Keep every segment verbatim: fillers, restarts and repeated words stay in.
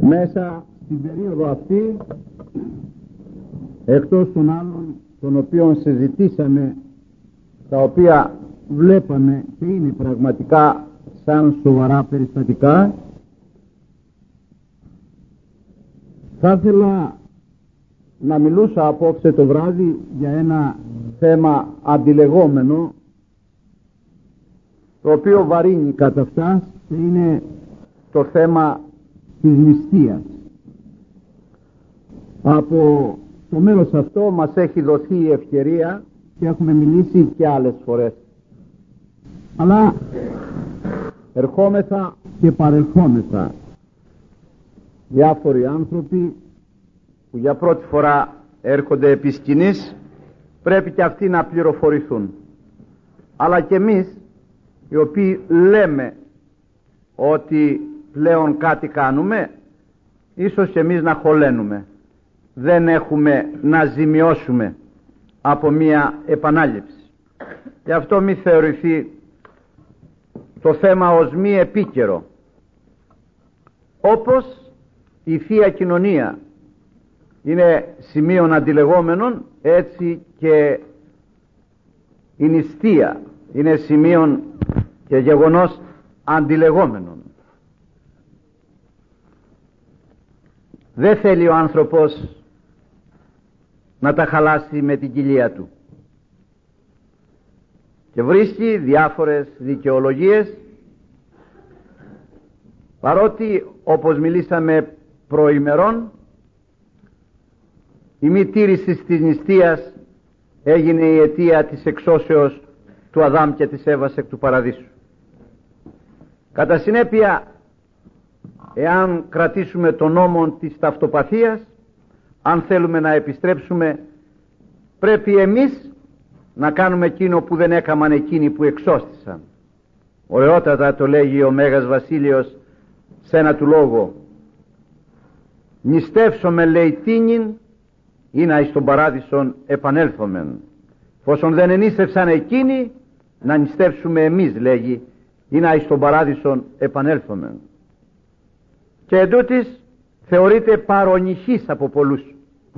Μέσα στην περίοδο αυτή, εκτός των άλλων των οποίων συζητήσαμε, τα οποία βλέπαμε και είναι πραγματικά σαν σοβαρά περιστατικά, θα ήθελα να μιλούσα απόψε το βράδυ για ένα θέμα αντιλεγόμενο, το οποίο βαρύνει κατά αυτά, και είναι το θέμα της νηστείας. Από το μέρος αυτό μας έχει δοθεί η ευκαιρία και έχουμε μιλήσει και άλλες φορές, αλλά ερχόμεθα και παρελχόμεθα διάφοροι άνθρωποι που για πρώτη φορά έρχονται επί σκηνής, πρέπει και αυτοί να πληροφορηθούν, αλλά και εμείς οι οποίοι λέμε ότι πλέον κάτι κάνουμε, ίσως και εμείς να χωλένουμε, δεν έχουμε να ζημιώσουμε από μία επανάληψη. Γι' αυτό μη θεωρηθεί το θέμα ως μη επίκαιρο. Όπως η Θεία Κοινωνία είναι σημείων αντιλεγόμενων, έτσι και η νηστεία είναι σημείων και γεγονός αντιλεγόμενων. Δεν θέλει ο άνθρωπος να τα χαλάσει με την κοιλία του και βρίσκει διάφορες δικαιολογίες, παρότι, όπως μιλήσαμε προημερών, η μη τήρηση της νηστείας έγινε η αιτία της εξώσεως του Αδάμ και της Εύας εκ του Παραδείσου. Κατά συνέπεια, εάν κρατήσουμε τον νόμο της ταυτοπαθίας, αν θέλουμε να επιστρέψουμε, πρέπει εμείς να κάνουμε εκείνο που δεν έκαναν εκείνοι που εξώστησαν. Ωραιότατα το λέγει ο Μέγας Βασίλειος σε ένα του λόγο: νηστεύσομαι, λέει, τίνην ή να εις τον παράδεισον επανέλθομεν. Φόσον δεν ενίστευσαν εκείνοι, να νηστεύσουμε εμείς, λέγει, ή να εις τον παράδεισον επανέλθομεν. Και εντούτοις θεωρείται παρονυχής από πολλούς.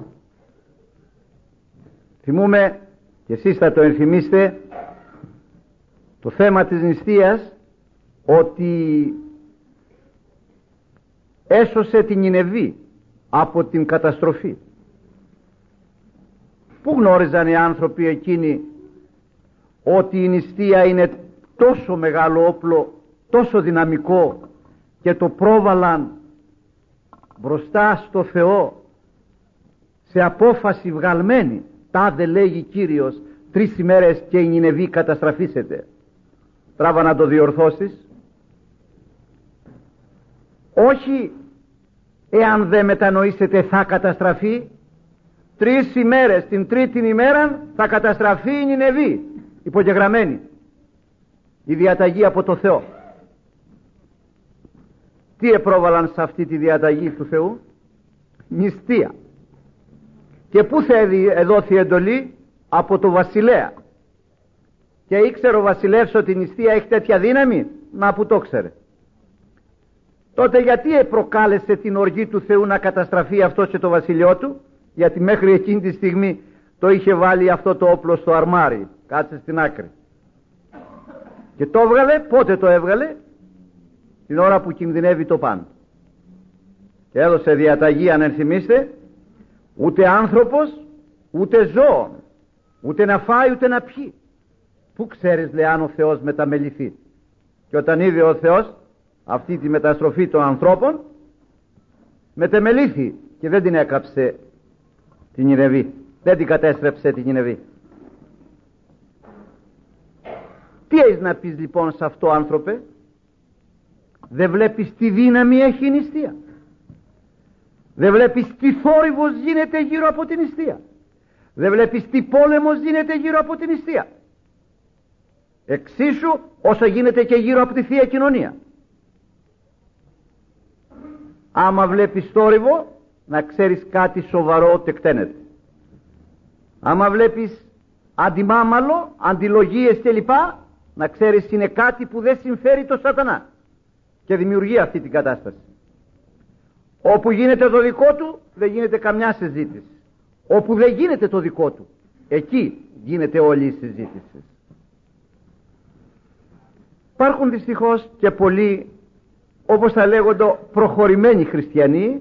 Θυμούμε, και εσείς θα το ενθυμίστε, το θέμα της νηστείας, ότι έσωσε την Νινεβή από την καταστροφή. Πού γνώριζαν οι άνθρωποι εκείνοι ότι η νηστεία είναι τόσο μεγάλο όπλο, τόσο δυναμικό, και το πρόβαλαν μπροστά στο Θεό σε απόφαση βγαλμένη? Τάδε, λέγει Κύριος, τρεις ημέρες και η Νινεβή καταστραφήσεται. Τράβα να το διορθώσεις. Όχι, εάν δεν μετανοήσετε θα καταστραφεί. Τρεις ημέρες, την τρίτη ημέρα θα καταστραφεί η Νινεβή, υπογεγραμμένη η διαταγή από το Θεό. Τι επρόβαλαν σε αυτή τη διαταγή του Θεού? Νηστεία. Και πού θα εδόθη εντολή? Από το βασιλέα. Και ήξερε ο βασιλεύς ότι η νηστεία έχει τέτοια δύναμη? Να, που το ξέρε. Τότε γιατί προκάλεσε την οργή του Θεού να καταστραφεί αυτός και το βασιλιό του? Γιατί μέχρι εκείνη τη στιγμή το είχε βάλει αυτό το όπλο στο αρμάρι, κάτσε στην άκρη, και το έβγαλε. Πότε το έβγαλε? Την ώρα που κινδυνεύει το παν. Και έδωσε διαταγή, αν ενθυμίστε, ούτε άνθρωπος ούτε ζώο, ούτε να φάει ούτε να πιει. Πού ξέρεις, λέει, αν ο Θεός μεταμεληθεί? Και όταν είδε ο Θεός αυτή τη μεταστροφή των ανθρώπων, μετεμελήθη και δεν την έκαψε την Νινεβή, δεν την κατέστρεψε την Νινεβή. Τι έχεις να πεις λοιπόν σε αυτό, άνθρωπε? Δεν βλέπεις τι δύναμη έχει η νηστεία? Δεν βλέπεις τι θόρυβος γίνεται γύρω από την νηστεία? Δεν βλέπεις τι πόλεμος γίνεται γύρω από την νηστεία? Εξίσου όσο γίνεται και γύρω από τη Θεία Κοινωνία. Άμα βλέπεις θόρυβο, να ξέρεις κάτι σοβαρό τεκταίνεται. Άμα βλέπεις αντιμάμαλο, αντιλογίες κλπ, να ξέρεις είναι κάτι που δεν συμφέρει το σατανά και δημιουργεί αυτή την κατάσταση. Όπου γίνεται το δικό του δεν γίνεται καμιά συζήτηση. Όπου δεν γίνεται το δικό του, εκεί γίνεται όλη η συζήτηση. Υπάρχουν δυστυχώς και πολλοί, όπως θα λέγονται, προχωρημένοι χριστιανοί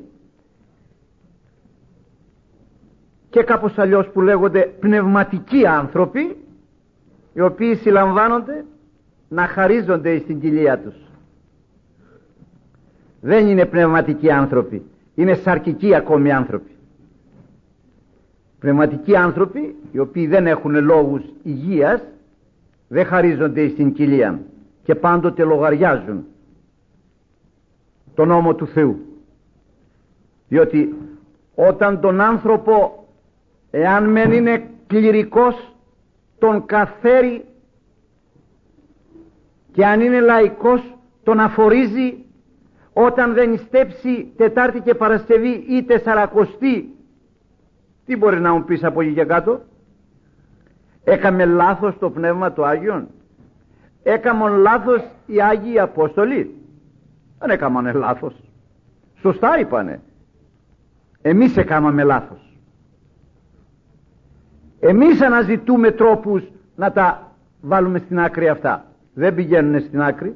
και κάπως αλλιώς που λέγονται πνευματικοί άνθρωποι, οι οποίοι συλλαμβάνονται να χαρίζονται στην κοιλία τους. Δεν είναι πνευματικοί άνθρωποι, είναι σαρκικοί ακόμη άνθρωποι. Πνευματικοί άνθρωποι, οι οποίοι δεν έχουν λόγους υγείας, δεν χαρίζονται στην κοιλία και πάντοτε λογαριάζουν τον νόμο του Θεού. Διότι όταν τον άνθρωπο, εάν μεν είναι κληρικός, τον καθαίρει, και αν είναι λαϊκός τον αφορίζει, όταν δεν ιστέψει Τετάρτη και Παρασκευή ή Τεσσαρακοστή, τι μπορεί να μου πεις από εκεί και κάτω? Έκαμε λάθος το Πνεύμα του Άγιον? Έκαμαν λάθος οι Άγιοι Απόστολοι? Δεν έκαμανε λάθος, σωστά είπανε. Εμείς έκαμαμε λάθος. Εμείς αναζητούμε τρόπους να τα βάλουμε στην άκρη αυτά. Δεν πηγαίνουν στην άκρη.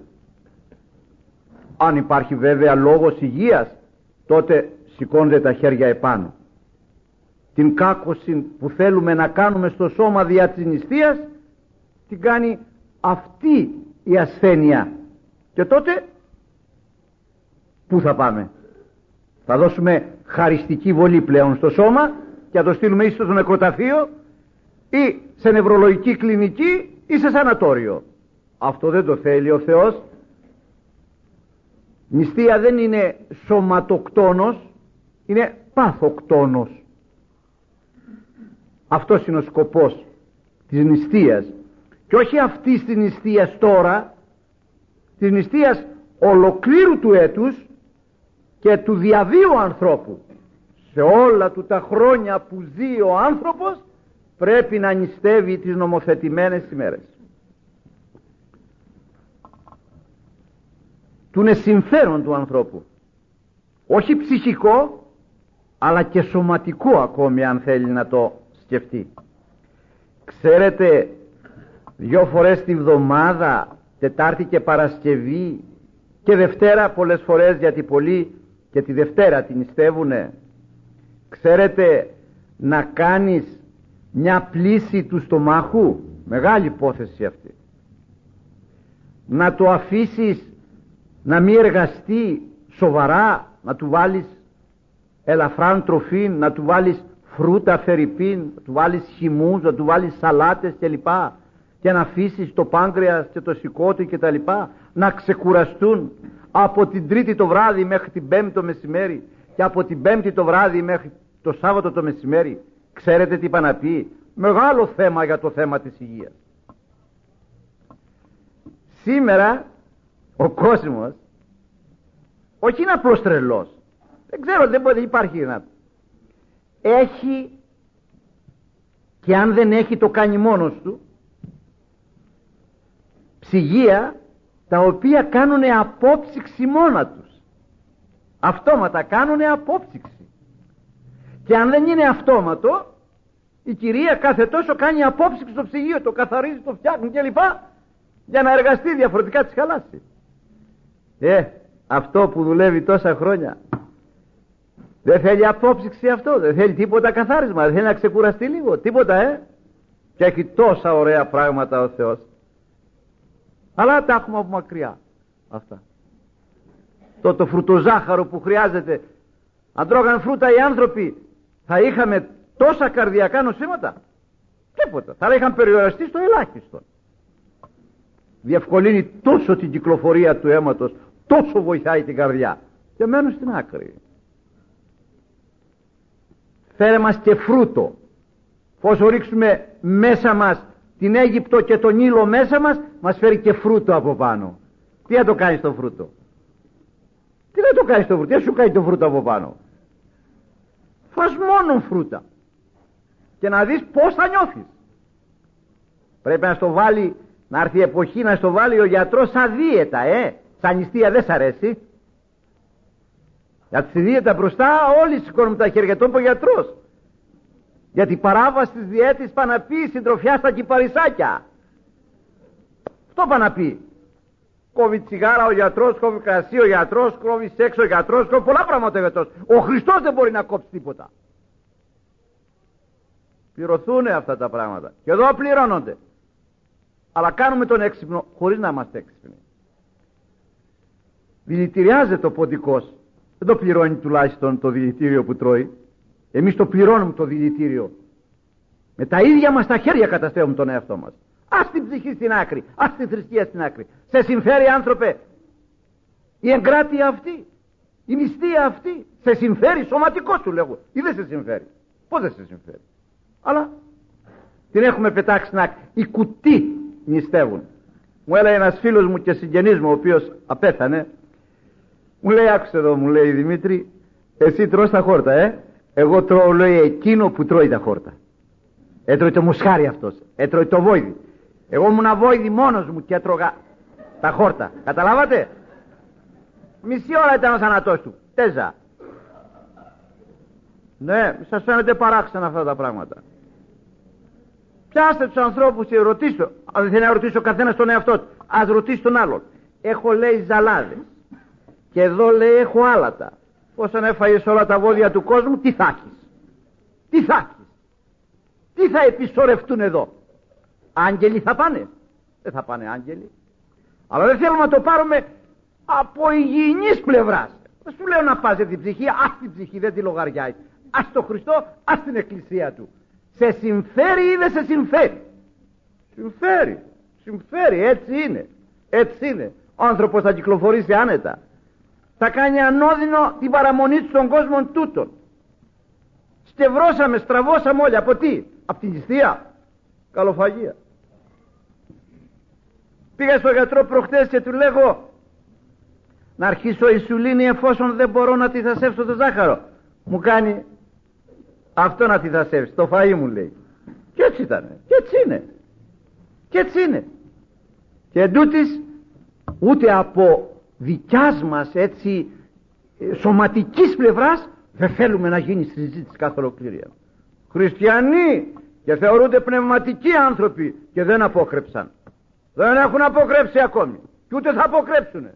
Αν υπάρχει βέβαια λόγος υγείας, τότε σηκώνονται τα χέρια επάνω. Την κάκωση που θέλουμε να κάνουμε στο σώμα δια της νηστείας, την κάνει αυτή η ασθένεια. Και τότε πού θα πάμε? Θα δώσουμε χαριστική βολή πλέον στο σώμα και θα το στείλουμε ή στο νεκροταφείο ή σε νευρολογική κλινική ή σε σανατόριο. Αυτό δεν το θέλει ο Θεός. Νηστεία δεν είναι σωματοκτόνος, είναι παθοκτόνος. Αυτός είναι ο σκοπός της νηστείας, και όχι αυτής της νηστείας τώρα, της νηστείας ολοκλήρου του έτους και του διαβίου ανθρώπου. Σε όλα του τα χρόνια που ζει ο άνθρωπος πρέπει να νηστεύει τις νομοθετημένες ημέρες. Του είναι συμφέρον του ανθρώπου, όχι ψυχικό αλλά και σωματικό ακόμη, αν θέλει να το σκεφτεί. Ξέρετε, δυο φορές τη βδομάδα, Τετάρτη και Παρασκευή και Δευτέρα πολλές φορές, γιατί πολλοί και τη Δευτέρα την νηστεύουνε, ξέρετε, να κάνεις μια πλύση του στομάχου, μεγάλη υπόθεση αυτή, να το αφήσεις να μην εργαστεί σοβαρά, να του βάλεις ελαφράν τροφή, να του βάλεις φρούτα φερρυπίν, να του βάλεις χυμούς, να του βάλεις σαλάτες κλπ, και να αφήσεις το πάγκρεας και το σηκώτη και τα λοιπά να ξεκουραστούν από την Τρίτη το βράδυ μέχρι την Πέμπτη το μεσημέρι και από την Πέμπτη το βράδυ μέχρι το Σάββατο το μεσημέρι. Ξέρετε τι είπα να πει? Μεγάλο θέμα για το θέμα της υγείας. Σήμερα ο κόσμος όχι είναι απλώς τρελός, δεν ξέρω, δεν μπορεί, υπάρχει ένα, έχει, και αν δεν έχει το κάνει μόνος του, ψυγεία τα οποία κάνουν απόψυξη μόνα τους, αυτόματα κάνουν απόψυξη, και αν δεν είναι αυτόματο, η κυρία κάθε τόσο κάνει απόψυξη στο ψυγείο, το καθαρίζει, το φτιάχνει κλπ, για να εργαστεί, διαφορετικά της χαλάσει. Ε, αυτό που δουλεύει τόσα χρόνια δεν θέλει απόψυξη, αυτό δεν θέλει τίποτα καθάρισμα, δεν θέλει να ξεκουραστεί λίγο, τίποτα, ε και έχει τόσα ωραία πράγματα ο Θεός, αλλά τα έχουμε από μακριά αυτά. Το, το φρουτοζάχαρο που χρειάζεται, αν τρώγαν φρούτα οι άνθρωποι, θα είχαμε τόσα καρδιακά νοσήματα? Τίποτα, θα είχαν περιοριστεί στο ελάχιστο. Διευκολύνει τόσο την κυκλοφορία του αίματος, τόσο βοηθάει την καρδιά, και μένουν στην άκρη. Φέρε μας και φρούτο. Όσο ρίξουμε μέσα μας την Αίγυπτο και τον Νείλο μέσα μας, μας φέρει και φρούτο από πάνω. Τι θα το κάνεις το φρούτο? Τι θα το κάνεις το φρούτο? Τι σου κάνει το φρούτο από πάνω? Φας μόνο φρούτα και να δεις πως θα νιώθεις. Πρέπει να στο βάλει, να έρθει η εποχή να στο βάλει ο γιατρός σαν δίαιτα, ε σαν νηστεία, δεν σ' αρέσει? Για τη δίαιτα μπροστά όλοι σηκώνουν τα χέρια, τον είπε ο γιατρός. Για την παράβαση της διέτης πάνε να πει συντροφιά στα κυπαρισάκια. Αυτό πάνε να πει. Κόβει τσιγάρα ο γιατρός, κόβει κρασί ο γιατρός, κόβει σεξ ο γιατρός, κόβει πολλά πράγματα ο γιατρός. Ο Χριστός δεν μπορεί να κόψει τίποτα. Πληρωθούν αυτά τα πράγματα. Και εδώ πληρώνονται. Αλλά κάνουμε τον έξυπνο χωρίς να είμαστε έξυπνοι. Δηλητηριάζεται ο ποντικός. Δεν το πληρώνει τουλάχιστον το δηλητήριο που τρώει. Εμείς το πληρώνουμε το δηλητήριο. Με τα ίδια μας τα χέρια καταστρέφουμε τον εαυτό μας. Ας την ψυχή στην άκρη, ας την θρησκεία στην άκρη. Σε συμφέρει, άνθρωπε, η εγκράτεια αυτή, η νηστεία αυτή? Σε συμφέρει σωματικό σου, λέγω, ή δεν σε συμφέρει? Πώς δεν σε συμφέρει? Αλλά την έχουμε πετάξει στην άκρη. Οι κουτί νηστεύουν. Μου έλεγε ένας φίλος μου και συγγενής μου, ο οποίος απέθανε, μου λέει, άκουσε εδώ, μου λέει, Δημήτρη, εσύ τρως τα χόρτα, ε? Εγώ τρώω, λέει, εκείνο που τρώει τα χόρτα. Έτρωει το μοσχάρι αυτός, έτρωει το βόηδι. Εγώ ήμουν βόηδι μόνος μου και έτρωγα τα χόρτα. Καταλάβατε? Μισή ώρα ήταν ο θάνατός του. Τέζα. Ναι, σας φαίνεται παράξενα αυτά τα πράγματα. Πιάστε τους ανθρώπους και ρωτήστε. Αν δεν θέλει να ρωτήσει ο καθένας τον εαυτό του, ας ρωτήσει τον άλλον. Έχω, λέει, ζαλάδες. Και εδώ, λέει, έχω άλατα. Όσον έφαγες όλα τα βόδια του κόσμου, τι θα έχεις? Τι θα έχεις? Τι θα επισορευτούν εδώ? Άγγελοι θα πάνε? Δεν θα πάνε άγγελοι. Αλλά δεν θέλουμε να το πάρουμε από υγιεινής πλευράς. Δεν σου λέω να πας για την ψυχή, ας την ψυχή, δεν τη λογαριάζει. Ας το Χριστό, ας την εκκλησία του. Σε συμφέρει ή δεν σε συμφέρει? Συμφέρει, συμφέρει, έτσι είναι. Έτσι είναι. Ο άνθρωπος θα κυκλοφορήσει άνετα. Θα κάνει ανώδυνο την παραμονή του στον κόσμο τούτον. Στευρώσαμε, στραβώσαμε όλοι. Από τι? Από την νηστεία. Καλοφαγία. Πήγα στο γιατρό προχτές και του λέγω να αρχίσω ισουλίνη εφόσον δεν μπορώ να τυθασεύσω το ζάχαρο. Μου κάνει αυτό να τυθασεύσει, το φαΐ μου, λέει. Και έτσι ήτανε, και έτσι είναι. Και έτσι είναι. Και εντούτοις ούτε από δικιάς μας έτσι σωματικής πλευράς δεν θέλουμε να γίνει συζήτηση κάθε ολοκλήρια. Χριστιανοί και θεωρούνται πνευματικοί άνθρωποι και δεν απόκρεψαν. Δεν έχουν αποκρέψει ακόμη και ούτε θα αποκρέψουνε.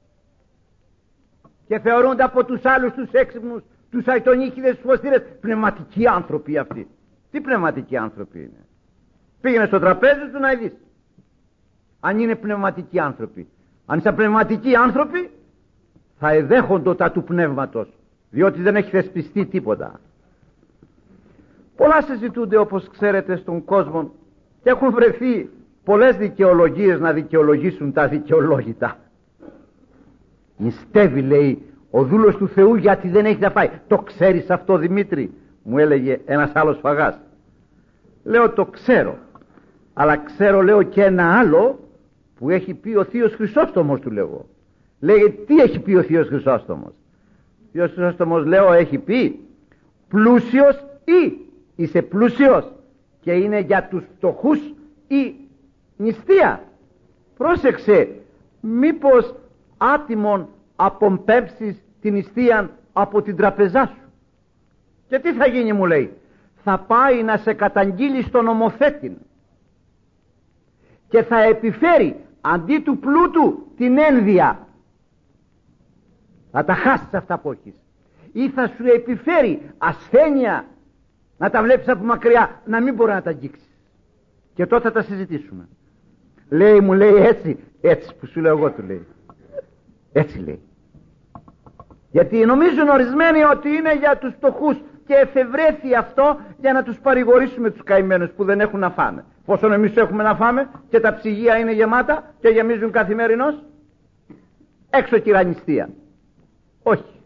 Και θεωρούνται από τους άλλους τους έξυπνους, τους αητονίχιδες, τους φωστήρες, πνευματικοί άνθρωποι αυτοί. Τι πνευματικοί άνθρωποι είναι? Πήγαινε στο τραπέζι του να δεις αν είναι πνευματικοί άνθρωποι. Αν είσαι πνευματικοί άνθρωποι θα εδέχονται τα του πνεύματος, διότι δεν έχει θεσπιστεί τίποτα. Πολλά συζητούνται, όπως ξέρετε, στον κόσμο και έχουν βρεθεί πολλές δικαιολογίες να δικαιολογήσουν τα δικαιολόγητα. Νηστεύει, λέει, ο δούλος του Θεού γιατί δεν έχει να φάει. Το ξέρεις αυτό, Δημήτρη? Μου έλεγε ένας άλλος φαγάς. Λέω, το ξέρω, αλλά ξέρω, λέω, και ένα άλλο που έχει πει ο Θείος Χρυσόστομος, του λέω. Λέγε, τι έχει πει ο Θείος Χρυσόστομος? Ο Θείος Χρυσόστομος, λέω, έχει πει πλούσιος ή είσαι πλούσιος και είναι για τους φτωχούς ή νηστεία. Πρόσεξε, μήπως άτιμον απομπέμψεις την νηστεία από την τραπεζά σου? Και τι θα γίνει, μου λέει? Θα πάει να σε καταγγείλει στον νομοθέτη και θα επιφέρει αντί του πλούτου την ένδια. Θα τα χάσεις αυτά που έχεις. Ή θα σου επιφέρει ασθένεια, να τα βλέπεις από μακριά, να μην μπορεί να τα αγγίξεις. Και τότε θα τα συζητήσουμε. Λέει, μου λέει, έτσι, έτσι που σου λέω εγώ, του λέει. Έτσι λέει. Γιατί νομίζουν ορισμένοι ότι είναι για τους φτωχούς και εφευρέθη αυτό για να τους παρηγορήσουμε τους καημένους που δεν έχουν να φάμε. Πόσο εμείς έχουμε να φάμε και τα ψυγεία είναι γεμάτα και γεμίζουν καθημερινώς. Έξω τυραννηστεία. Όχι.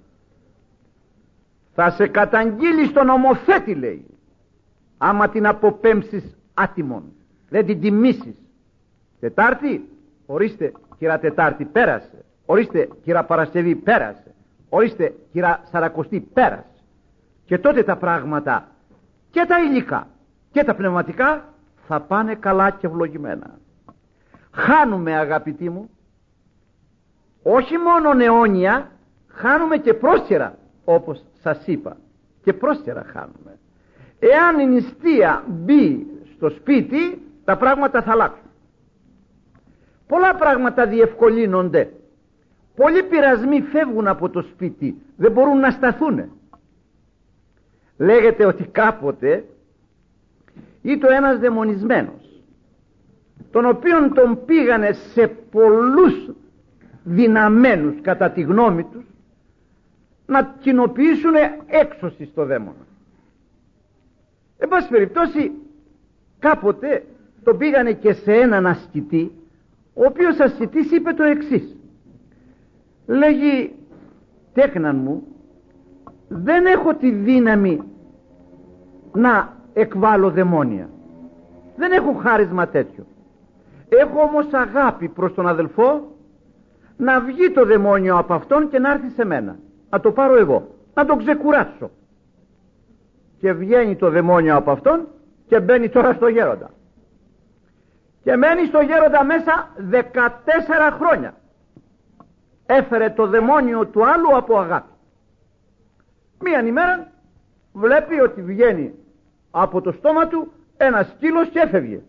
Θα σε καταγγείλει στον νομοθέτη, λέει, άμα την αποπέμψεις άτιμον, δεν την τιμήσεις. Τετάρτη, ορίστε κυρά Τετάρτη, πέρασε. Ορίστε κυρά Παρασκευή, πέρασε. Ορίστε κυρά Σαρακοστή, πέρασε. Και τότε τα πράγματα και τα υλικά και τα πνευματικά θα πάνε καλά και ευλογημένα. Χάνουμε, αγαπητοί μου, όχι μόνο αιώνια, χάνουμε και πρόσκαιρα όπως σας είπα και πρόσκαιρα χάνουμε. Εάν η νηστεία μπει στο σπίτι, τα πράγματα θα αλλάξουν. Πολλά πράγματα διευκολύνονται. Πολλοί πειρασμοί φεύγουν από το σπίτι, δεν μπορούν να σταθούν. Λέγεται ότι κάποτε ήταν ένας δαιμονισμένος, τον οποίον τον πήγανε σε πολλούς δυναμένους κατά τη γνώμη τους να κοινοποιήσουν έξωση στο δαίμονα. Εν πάση περιπτώσει, κάποτε τον πήγανε και σε έναν ασκητή, ο οποίος ασκητής είπε το εξής. Λέγει, τέκναν μου, δεν έχω τη δύναμη να εκβάλω δαιμόνια, δεν έχω χάρισμα τέτοιο. Έχω όμως αγάπη προς τον αδελφό, να βγει το δαιμόνιο από αυτόν και να έρθει σε μένα, να το πάρω εγώ, να τον ξεκουράσω. Και βγαίνει το δαιμόνιο από αυτόν και μπαίνει τώρα στο γέροντα, και μένει στο γέροντα μέσα δεκατέσσερα χρόνια. Έφερε το δαιμόνιο του άλλου από αγάπη. Μίαν ημέρα βλέπει ότι βγαίνει από το στόμα του ένα σκύλος και έφευγε.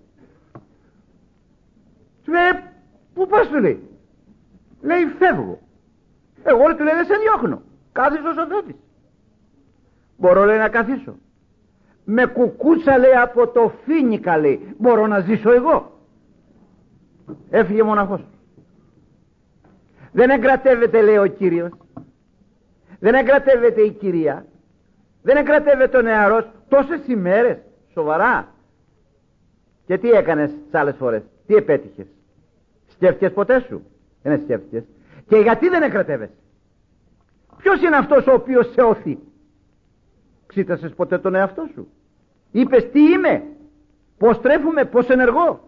Του λέει, πού πας, του λέει. Λέει, φεύγω. Εγώ, του λέει, δεν σε διώχνω, κάθισαι όσο θέλεις. Μπορώ, λέει, να καθίσω. Με κουκούτσα, λέει, από το φίνικα, λέει, μπορώ να ζήσω εγώ. Έφυγε μοναχός. Δεν εγκρατεύεται, λέει, ο Κύριος, δεν εγκρατεύεται η κυρία, δεν εγκρατεύεται ο νεαρός τόσες ημέρες, σοβαρά. Και τι έκανες τις άλλες φορές, τι επέτυχες? Σκέφτηκες ποτέ σου? Δεν σκέφτηκες. Και γιατί δεν εγκρατεύεσαι? Ποιος είναι αυτός ο οποίος σε οθεί? Ξήτασες ποτέ τον εαυτό σου? Είπες, τι είμαι, πως τρέφουμε, πως ενεργώ,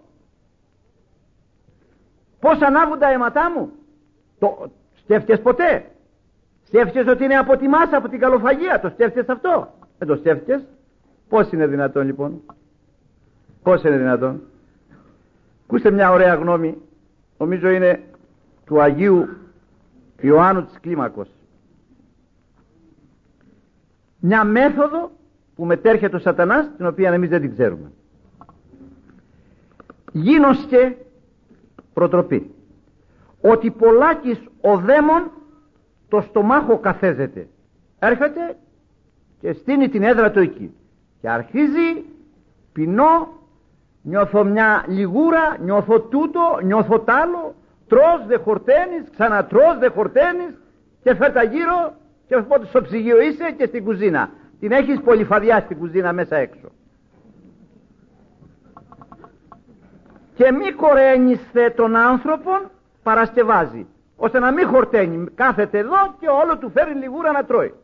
πως ανάβουν τα αίματά μου? Το σκέφτηκες ποτέ? Σκέφτηκες ότι είναι από τη μάσα, από την καλοφαγία? Το σκέφτηκες αυτό? Δεν το σκέφτηκες. Πώς είναι δυνατόν, λοιπόν? Πώς είναι δυνατόν? Ακούστε μια ωραία γνώμη, νομίζω είναι του Αγίου Ιωάννου της Κλίμακος. Μια μέθοδο που μετέρχεται ο σατανάς, την οποία εμείς δεν την ξέρουμε. Γίνοσκε προτροπή ότι πολλάκις ο δαίμον το στομάχο καθέζεται. Έρχεται και στείνει την έδρα του εκεί και αρχίζει, πεινώ, νιώθω μια λιγούρα, νιώθω τούτο, νιώθω τ' άλλο, τρως δε χορταίνεις, ξανατρως δε χορταίνεις, και φέρτα γύρω, και πότε στο ψυγείο είσαι και στην κουζίνα. Την έχεις πολυφαδιά στην κουζίνα μέσα έξω. Και μη κορένισθε τον άνθρωπον, παρασκευάζει, ώστε να μην χορταίνει, κάθεται εδώ και όλο του φέρει λιγούρα να τρώει.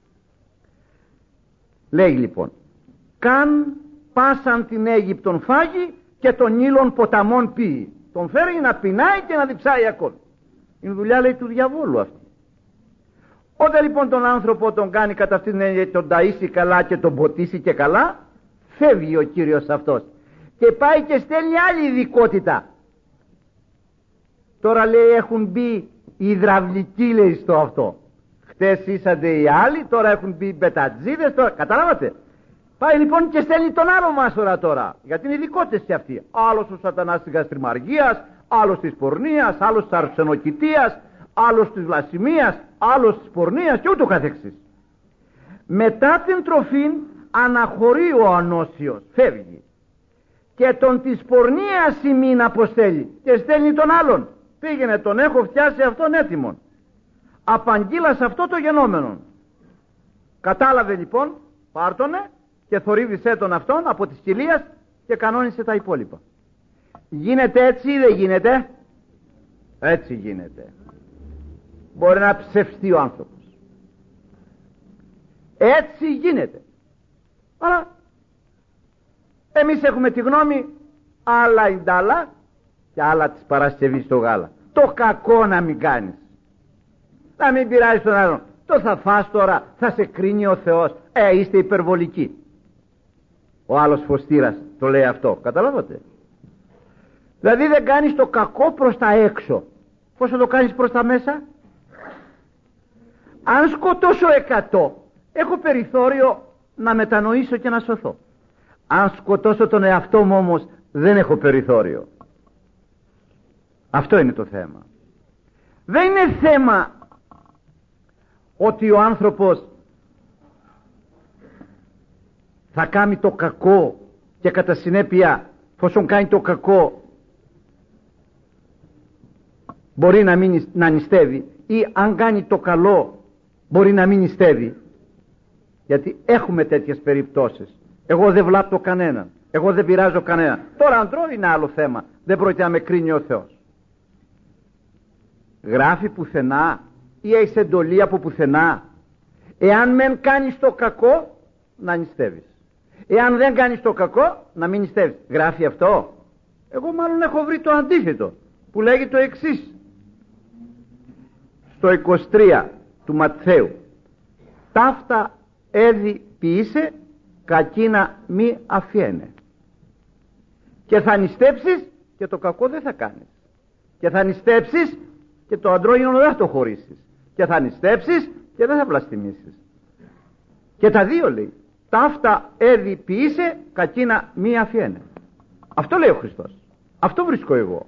Λέει λοιπόν, καν πάσαν την Αίγυπτον φάγει και τον ήλον ποταμών πίει. Τον φέρει να πεινάει και να διψάει ακόμη. Είναι δουλειά, λέει, του διαβόλου αυτή. Όταν λοιπόν τον άνθρωπο τον κάνει κατά αυτήν την έννοια, τον ταΐσει καλά και τον ποτίσει και καλά, φεύγει ο Κύριος αυτός και πάει και στέλνει άλλη ειδικότητα. Τώρα, λέει, έχουν μπει οι υδραυλικοί, λέει, στο αυτό. Χτες ήσανται οι άλλοι, τώρα έχουν μπει οι μπετατζίδες, τώρα, καταλάβατε. Πάει λοιπόν και στέλνει τον άλλο μάσορα τώρα, γιατί είναι ειδικότητες και αυτοί. Άλλος ο σατανάς της γαστριμαργίας, άλλος της πορνείας, άλλος της αρσενοκητείας, άλλος της βλασιμίας, άλλος της πορνείας και ούτω καθεξής. Μετά την τροφήν αναχωρεί ο ανώσιος, φεύγει, και τον της πορνείας ημίν αποστέλει και στέλνει τον άλλον. Πήγαινε, τον έχω φτιάσει αυτόν έτοιμον, απαγγείλα σε αυτό το γενόμενον. Κατάλαβε λοιπόν, πάρτονε και θορύβησε τον αυτόν από της κοιλίας και κανόνισε τα υπόλοιπα. Γίνεται έτσι ή δεν γίνεται? Έτσι γίνεται. Μπορεί να ψευστεί ο άνθρωπος, έτσι γίνεται. Αλλά εμείς έχουμε τη γνώμη, άλλα η ντάλα και άλλα της Παρασκευής στο γάλα. Το κακό να μην κάνεις, να μην πειράζεις τον άλλον. Το θα φας τώρα, θα σε κρίνει ο Θεός. Ε, είστε υπερβολικοί. Ο άλλος φωστήρας το λέει αυτό, καταλάβατε? Δηλαδή δεν κάνεις το κακό προς τα έξω, πώς θα το κάνεις προς τα μέσα? Αν σκοτώσω εκατό, έχω περιθώριο να μετανοήσω και να σωθώ. Αν σκοτώσω τον εαυτό μου όμως, δεν έχω περιθώριο. Αυτό είναι το θέμα. Δεν είναι θέμα ότι ο άνθρωπος θα κάνει το κακό και κατά συνέπεια εφόσον κάνει το κακό μπορεί να, μην, να νηστεύει, ή αν κάνει το καλό μπορεί να μην νηστεύει. Γιατί έχουμε τέτοιες περιπτώσεις. Εγώ δεν βλάπτω κανέναν, εγώ δεν πειράζω κανέναν. Τώρα αν τρώω είναι άλλο θέμα, δεν πρόκειται να με κρίνει ο Θεός. Γράφει πουθενά ή έχει εντολή από πουθενά, εάν μεν κάνεις το κακό να νηστεύεις, εάν δεν κάνεις το κακό να μην νηστεύεις. Γράφει αυτό? Εγώ μάλλον έχω βρει το αντίθετο που λέγει το εξής στο είκοσι τρία του Ματθαίου: ταύτα έδι ποιήσε, κακίνα μη αφιένε. Και θα νηστέψεις και το κακό δεν θα κάνεις, και θα νηστέψεις και το αντρόγινο δεν θα το χωρίσεις, και θα νηστέψεις και δεν θα βλαστημίσεις. Και τα δύο λέει: ταύτα έδι ποιήσε, κακίνα μη αφιένε. Αυτό λέει ο Χριστός, αυτό βρίσκω εγώ.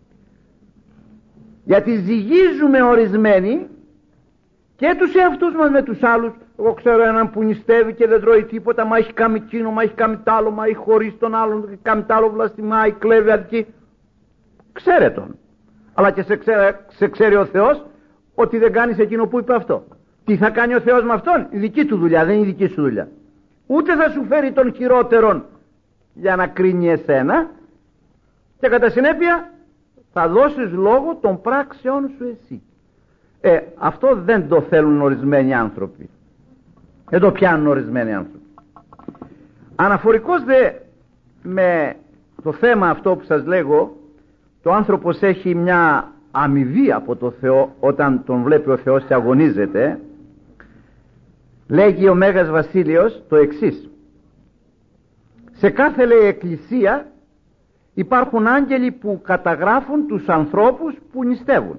Γιατί ζυγίζουμε ορισμένοι και τους εαυτούς μας με τους άλλους. Εγώ ξέρω έναν που νηστεύει και δεν τρώει τίποτα, μα έχει κάνει κίνο, μα έχει κάνει τ' άλλο, μα έχει χωρίσει τον άλλον, κάνει τ' άλλο, βλαστημάει, κλέβει, αδικεί. Ξέρε τον. Αλλά και σε ξέρει, σε ξέρει ο Θεός ότι δεν κάνεις εκείνο που είπε αυτό. Τι θα κάνει ο Θεός με αυτόν? Η δική του δουλειά, δεν είναι η δική σου δουλειά. Ούτε θα σου φέρει τον χειρότερον για να κρίνει εσένα, και κατά συνέπεια θα δώσεις λόγο των πράξεων σου εσύ. Ε, αυτό δεν το θέλουν ορισμένοι άνθρωποι. Δεν το πιάνουν ορισμένοι άνθρωποι. Αναφορικώς δε με το θέμα αυτό που σας λέγω, το άνθρωπος έχει μια αμοιβή από το Θεό όταν τον βλέπει ο Θεός και αγωνίζεται. Λέγει ο Μέγας Βασίλειος το εξής: σε κάθε, λέει, εκκλησία υπάρχουν άγγελοι που καταγράφουν τους ανθρώπους που νηστεύουν.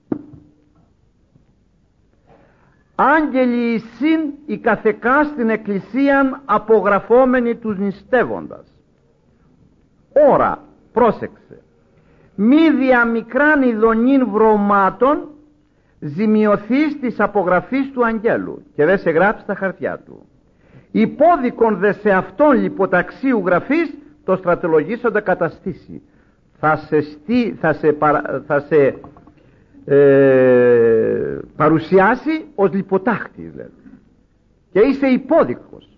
Άγγελοι συν η καθεκά στην εκκλησίαν απογραφόμενοι τους νηστεύοντας. Ωρα, πρόσεξε, μη διαμικράν ειδονήν βρωμάτων ζημιωθείς της απογραφής του αγγέλου, και δεν σε γράψει τα χαρτιά του. Υπόδικον δε σε αυτόν λιποταξίου γραφής το στρατολογήσοντα καταστήσει. Θα σε, στή, θα σε, παρα, θα σε ε, παρουσιάσει ως λιποτάχτη, δηλαδή. Και είσαι υπόδικος.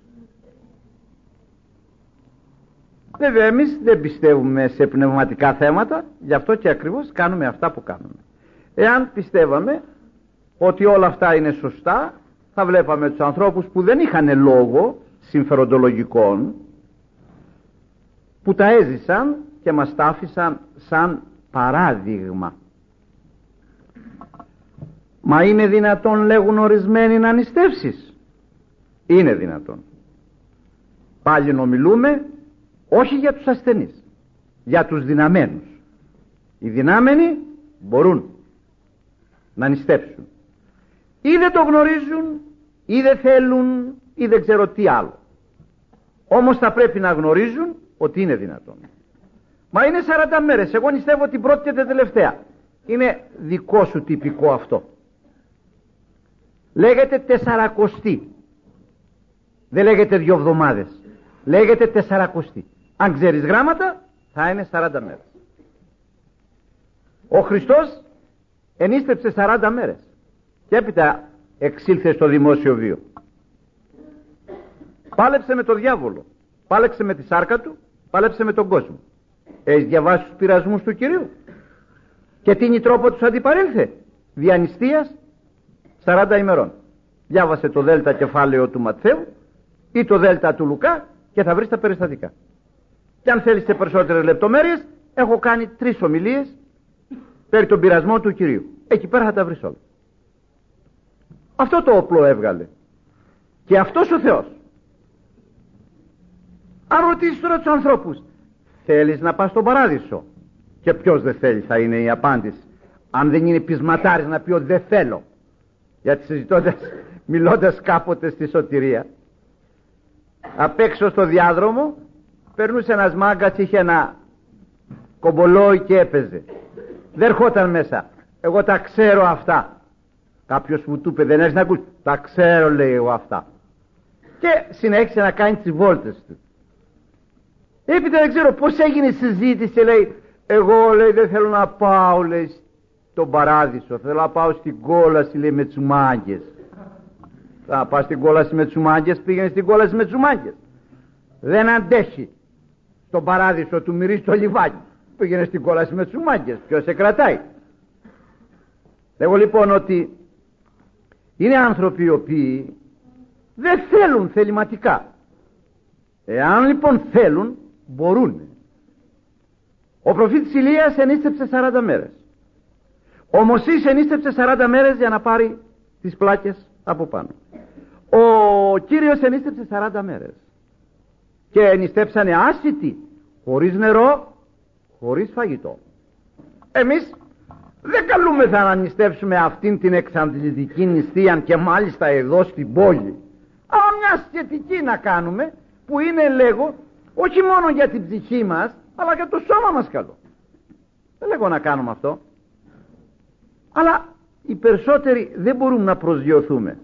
Βέβαια εμείς δεν πιστεύουμε σε πνευματικά θέματα, γι' αυτό και ακριβώς κάνουμε αυτά που κάνουμε. Εάν πιστεύαμε ότι όλα αυτά είναι σωστά, θα βλέπαμε τους ανθρώπους που δεν είχαν λόγο συμφεροντολογικών, που τα έζησαν και μας τα άφησαν σαν παράδειγμα. Μα είναι δυνατόν, λέγουν ορισμένοι, να νηστεύσεις? Είναι δυνατόν. Πάλι νομιλούμε όχι για τους ασθενείς, για τους δυναμένους. Οι δυνάμενοι μπορούν να νηστεύσουν, ή δεν το γνωρίζουν, ή δεν θέλουν, ή δεν ξέρω τι άλλο. Όμως θα πρέπει να γνωρίζουν ότι είναι δυνατόν. Μα είναι σαράντα μέρες, εγώ νηστεύω την πρώτη και την τελευταία. Είναι δικό σου τυπικό αυτό. Λέγεται τεσσαρακοστή. Δεν λέγεται δύο εβδομάδες. Λέγεται τεσσαρακοστή. Αν ξέρεις γράμματα θα είναι σαράντα μέρες. Ο Χριστός ενίστεψε σαράντα μέρες και έπειτα εξήλθε στο δημόσιο βίο. Πάλεψε με τον διάβολο, πάλεψε με τη σάρκα του, πάλεψε με τον κόσμο. Έχεις διαβάσει τους πειρασμούς του Κυρίου? Και τι τρόπο τους αντιπαρήλθε? Διανηστείας σαράντα ημερών. Διάβασε το δέλτα κεφάλαιο του Ματθαίου ή το δέλτα του Λουκά και θα βρεις τα περιστατικά. Και αν θέλεις σε περισσότερες λεπτομέρειες, έχω κάνει τρεις ομιλίες περί τον πειρασμό του Κυρίου. Εκεί πέρα θα τα βρεις όλα. Αυτό το όπλο έβγαλε. Και αυτός ο Θεός. Αν ρωτήσεις τώρα τους ανθρώπους, θέλεις να πας στον παράδεισο? Και ποιος δεν θέλει, θα είναι η απάντηση. Αν δεν είναι πεισματάρης να πει ότι δεν θέλω. γιατί συζητώντας, μιλώντας κάποτε στη σωτηρία, απ' έξω στο διάδρομο περνούσε ένας μάγκας, είχε ένα κομπολόι και έπαιζε. Δεν ερχόταν μέσα. Εγώ τα ξέρω αυτά. Κάποιος μου του είπε, δεν έχεις να ακούσει? Τα ξέρω, λέει, εγώ αυτά. Και συνέχισε να κάνει τις βόλτες του. Έπειτα δεν ξέρω πώς έγινε η συζήτηση, λέει, εγώ, λέει, δεν θέλω να πάω, λέει, στον παράδεισο, θέλω να πάω στην κόλαση, λέει, με τσουμάγκες. Θα πας στην κόλαση με τσουμάγκες? Πήγαινε στην κόλαση με τσουμάγκες. Δεν αντέχει στον παράδεισο, του μυρίζει το λιβάκι. Πήγαινε στην κόλαση με τσουμάγκες. Ποιος σε κρατάει? Λέγω λοιπόν ότι είναι άνθρωποι οι οποίοι δεν θέλουν θεληματικά. Εάν λοιπόν θέλουν, μπορούν. Ο προφήτης Ηλίας ενίστεψε σαράντα μέρες. Ο Μωσής ενίστεψε σαράντα μέρες για να πάρει τις πλάκες από πάνω. Ο Κύριος ενίστεψε σαράντα μέρες. Και ενιστέψανε άσυτοι, χωρίς νερό, χωρίς φαγητό. Εμείς δεν καλούμεθα να νηστεύσουμε αυτήν την εξαντλητική νηστεία, και μάλιστα εδώ στην πόλη, αλλά μια σχετική να κάνουμε, που είναι, λέγω, όχι μόνο για την ψυχή μας, αλλά για το σώμα μας καλό. Δεν λέγω να κάνουμε αυτό, αλλά οι περισσότεροι δεν μπορούμε να προσγειωθούμε,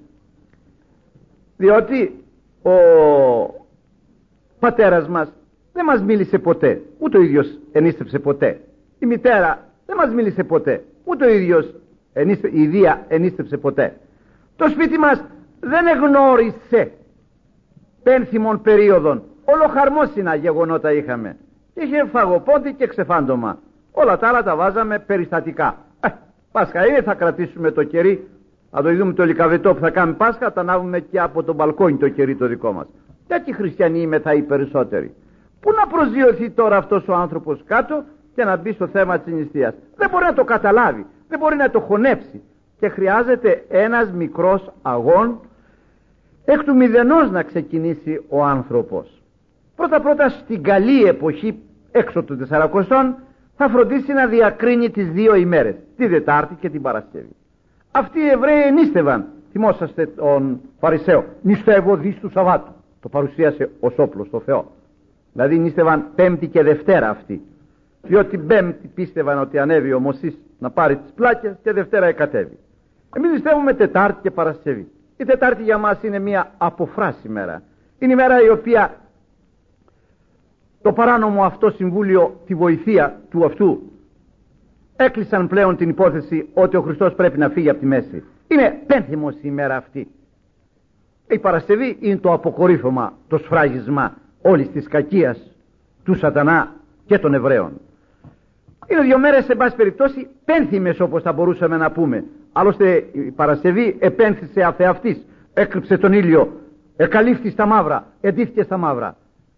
διότι ο πατέρας μας δεν μας μίλησε ποτέ, ούτε ο ίδιος ενίστεψε ποτέ. Η μητέρα δεν μας μίλησε ποτέ, ούτε ο ίδιος ενίστε, η Δία ενίστεψε ποτέ. Το σπίτι μας δεν εγνώρισε πένθυμων περίοδων. Όλο χαρμόσυνα γεγονότα είχαμε. Είχε φαγοπότη και ξεφάντωμα. Όλα τα άλλα τα βάζαμε περιστατικά. Ε, Πάσχα είναι, θα κρατήσουμε το κερί, θα το δούμε το λικαβετό που θα κάνουμε Πάσχα, θα τα ανάβουμε και από το μπαλκόνι το κερί το δικό μας. Τέτοιοι χριστιανοί είμαι θα οι περισσότεροι. Πού να προσγειωθεί τώρα αυτός ο άνθρωπος κάτω και να μπει στο θέμα της νηστείας? Δεν μπορεί να το καταλάβει, δεν μπορεί να το χωνέψει, και χρειάζεται ένας μικρός αγών εκ του μηδενός να ξεκινήσει ο άνθρωπος. Πρώτα πρώτα στην καλή εποχή έξω των Τεσσαρακοστών θα φροντίσει να διακρίνει τις δύο ημέρες, τη Δετάρτη και την Παρασκευή. Αυτοί οι Εβραίοι ενίστευαν, θυμόσαστε τον Φαρισαίο, νηστεύω δις του Σαββάτου, το παρουσίασε ως όπλο στο Θεό. Δηλαδή νηστεύαν Πέμπτη και Δευτέρα αυτοί, διότι Πέμπτη πίστευαν ότι ανέβει ο Μωσής να πάρει τις πλάκες και Δευτέρα εκατέβει. Εμείς νηστεύουμε Τετάρτη και Παρασκευή. Η Τετάρτη για μας είναι μια αποφράση μέρα. Είναι η μέρα η οποία το παράνομο αυτό συμβούλιο, τη βοηθεία του αυτού, έκλεισαν πλέον την υπόθεση ότι ο Χριστός πρέπει να φύγει από τη μέση. Είναι πένθυμος η μέρα αυτή. Η Παρασκευή είναι το αποκορύφωμα, το σφράγισμα όλης της κακίας του Σατανά και των Εβραίων. Είναι δύο μέρες, σε πάση περιπτώσει, πένθυμες, όπως θα μπορούσαμε να πούμε. Άλλωστε η Παρασκευή επένθυσε αφεαυτής, έκρυψε τον ήλιο, εκαλύφθη στα μαύρα, εντύθηκε στα μαύρα,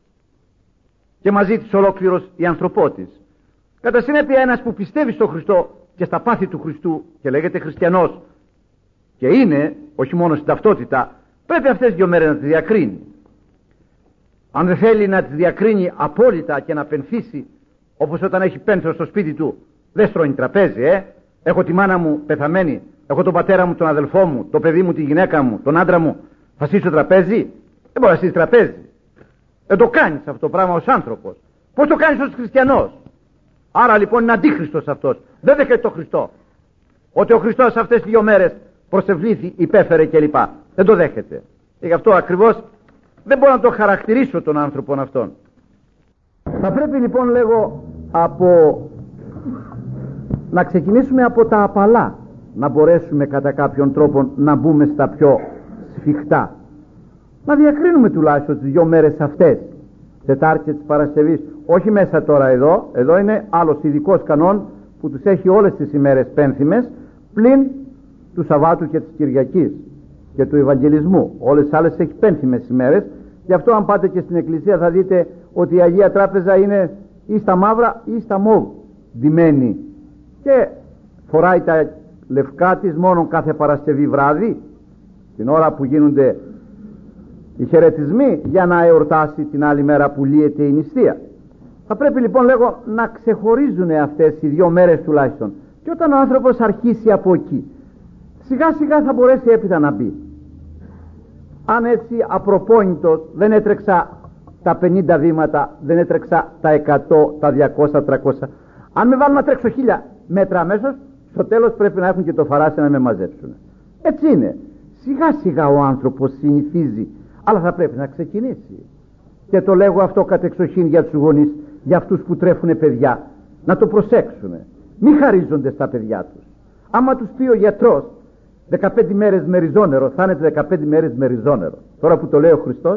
και μαζί της ολόκληρος η ανθρωπότης. Κατά συνέπεια, ένας που πιστεύει στον Χριστό και στα πάθη του Χριστού και λέγεται χριστιανός, και είναι όχι μόνο στην ταυτότητα, πρέπει αυτές τις δύο μέρες να τις διακρίνει. Αν δεν θέλει να τις διακρίνει απόλυτα και να πενθήσει, όπως όταν έχει πένθος στο σπίτι του, δεν στρώνει τραπέζι, ε. Έχω τη μάνα μου πεθαμένη, έχω τον πατέρα μου, τον αδελφό μου, το παιδί μου, τη γυναίκα μου, τον άντρα μου, θα στήσω τραπέζι? Δεν μπορεί να στήσει τραπέζι. Δεν το κάνεις αυτό το πράγμα ως άνθρωπος. Πώς το κάνεις ως χριστιανός? Άρα λοιπόν είναι αντίχριστος αυτός. Δεν δέχεται το Χριστό. Ότι ο Χριστός αυτές τις δύο μέρες προσευλήθη, υπέφερε κλπ. Δεν το δέχεται. Και γι' αυτό ακριβώς δεν μπορώ να το χαρακτηρίσω τον άνθρωπον αυτόν. Θα πρέπει λοιπόν, λέγω, από... να ξεκινήσουμε από τα απαλά, να μπορέσουμε κατά κάποιον τρόπο να μπούμε στα πιο σφιχτά. Να διακρίνουμε τουλάχιστον τις δύο μέρες αυτές, Τετάρτη και της Παρασκευής. Όχι μέσα τώρα εδώ, εδώ είναι άλλος ειδικός κανόν που τους έχει όλες τις ημέρες πένθυμες, πλην του Σαββάτου και της Κυριακής και του Ευαγγελισμού. Όλες τις άλλες έχει πένθυμες ημέρες. Γι' αυτό αν πάτε και στην εκκλησία θα δείτε ότι η Αγία Τράπεζα είναι ή στα μαύρα ή στα μοβ ντυμένη, και φοράει τα λευκά της μόνο κάθε Παρασκευή βράδυ, την ώρα που γίνονται οι χαιρετισμοί, για να εορτάσει την άλλη μέρα που λύεται η νηστεία. Θα πρέπει λοιπόν, λέγω, να ξεχωρίζουν αυτές οι δύο μέρες τουλάχιστον. Και όταν ο άνθρωπος αρχίσει από εκεί, στις σιγά σιγά θα μπορέσει έπειτα να μπει. Αν έτσι απροπόνητος δεν έτρεξα τα πενήντα βήματα, δεν έτρεξα τα εκατό, τα διακόσια, τριακόσια, αν με βάλουν να τρέξω χίλια μέτρα αμέσως, στο τέλος πρέπει να έχουν και το φαράσι να με μαζέψουν. Έτσι είναι. Σιγά σιγά ο άνθρωπος συνηθίζει, αλλά θα πρέπει να ξεκινήσει. Και το λέγω αυτό κατεξοχήν για τους γονείς, για αυτούς που τρέφουνε παιδιά, να το προσέξουν. Μη χαρίζονται στα παιδιά τους. Άμα τους πει ο γιατρός δεκαπέντε μέρες με ριζόνερο, θα είναι δεκαπέντε μέρες με ριζόνερο. Τώρα που το λέει ο Χριστός,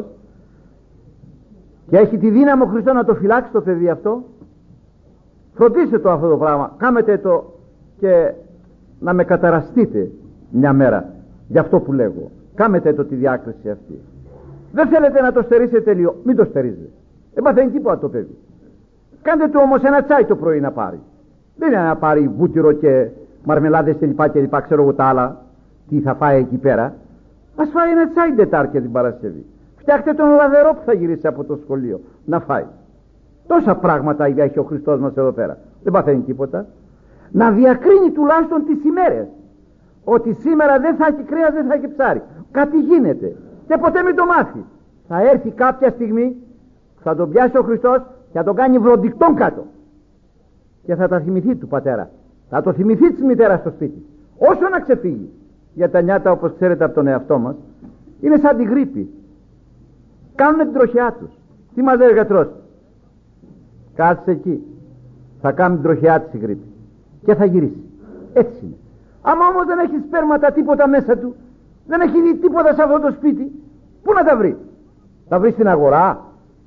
και έχει τη δύναμη ο Χριστός να το φυλάξει το παιδί αυτό, φροντίστε το αυτό το πράγμα, κάμετε το και να με καταραστείτε μια μέρα για αυτό που λέγω. Κάμετε το τη διάκριση αυτή. Δεν θέλετε να το στερήσετε λίγο, μην το στερίζετε. Δεν παθαίνει τίποτα το παιδί. Κάντε του όμως ένα τσάι το πρωί να πάρει. Δεν είναι να πάρει βούτυρο και μαρμελάδες και λοιπά και λοιπά, ξέρω εγώ τα άλλα τι θα φάει εκεί πέρα. Ας φάει ένα τσάι Τετάρτη την Παρασκευή. Φτιάχτε τον λαδερό που θα γυρίσει από το σχολείο να φάει. Τόσα πράγματα έχει ο Χριστός μας εδώ πέρα. Δεν παθαίνει τίποτα. Να διακρίνει τουλάχιστον τις ημέρες. Ότι σήμερα δεν θα έχει κρέας, δεν θα έχει ψάρι. Κάτι γίνεται. Και ποτέ μην το μάθει. Θα έρθει κάποια στιγμή, θα τον πιάσει ο Χριστός και θα τον κάνει βροντικτόν κάτω. Και θα τα θυμηθεί του πατέρα. Θα το θυμηθεί της μητέρας στο σπίτι. Όσο να ξεφύγει. Για τα νιάτα, όπως ξέρετε από τον εαυτό μας, είναι σαν τη γρίπη. Κάνουν την τροχιά τους. Τι μας λέει ο γιατρός? Κάτσε εκεί. Θα κάνει την τροχιά της η γρίπη. Και θα γυρίσει. Έτσι είναι. Άμα όμως δεν έχει σπέρματα τίποτα μέσα του, δεν έχει δει τίποτα σε αυτό το σπίτι, πού να τα βρει? Τα βρει στην αγορά,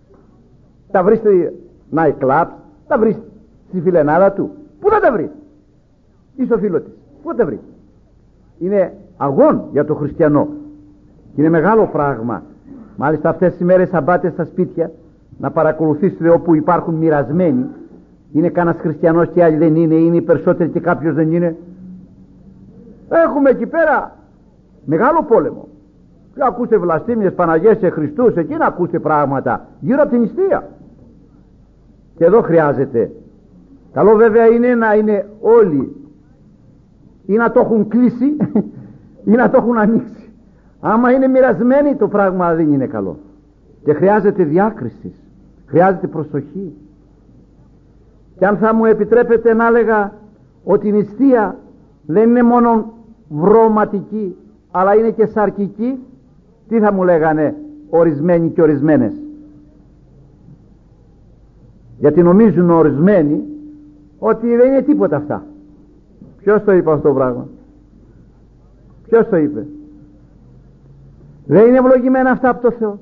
τα βρει στη night club, τα βρει στη φιλενάδα του. Πού θα τα βρει? Ή στο φίλο της. Πού θα τα βρει? Είναι αγών για το χριστιανό. Και είναι μεγάλο πράγμα. Μάλιστα αυτές τις μέρες αν πάτε στα σπίτια να παρακολουθήσετε όπου υπάρχουν μοιρασμένοι, είναι κανένας χριστιανός και άλλοι δεν είναι, είναι οι περισσότεροι και κάποιος δεν είναι. Έχουμε εκεί πέρα μεγάλο πόλεμο. Και ακούστε βλαστήμιες Παναγιές σε Χριστούς, εκεί να ακούστε πράγματα γύρω από την νηστεία. Και εδώ χρειάζεται. Καλό βέβαια είναι να είναι όλοι ή να το έχουν κλείσει ή να το έχουν ανοίξει. Άμα είναι μοιρασμένοι το πράγμα δεν είναι καλό. Και χρειάζεται διάκριση, χρειάζεται προσοχή. Και αν θα μου επιτρέπετε να έλεγα ότι η νηστεία δεν είναι μόνο βρωματική αλλά είναι και σαρκική, τι θα μου λέγανε ορισμένοι και ορισμένες? Γιατί νομίζουν ορισμένοι ότι δεν είναι τίποτα αυτά. Ποιος το είπε αυτό το πράγμα? Ποιος το είπε? Δεν είναι ευλογημένα αυτά από το Θεό?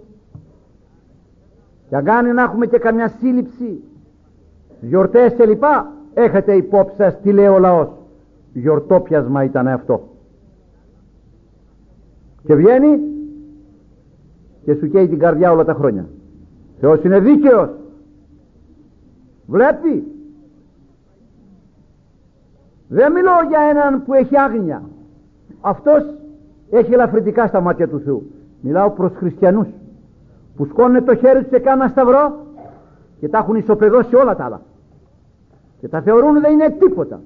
Για κάνει να έχουμε και καμιά σύλληψη, γιορτές και λοιπά, έχετε υπόψη σας τι λέει ο λαός? Γιορτόπιασμα ήταν αυτό. Και βγαίνει και σου καίει την καρδιά όλα τα χρόνια. Θεός είναι δίκαιος. Βλέπει. Δεν μιλώ για έναν που έχει άγνοια. Αυτός έχει ελαφρυντικά στα μάτια του Θεού. Μιλάω προς χριστιανούς που σκόνουν το χέρι τους σε κάνα σταυρό και τα έχουν ισοπεδώσει όλα τα άλλα και τα θεωρούν δεν είναι τίποτα.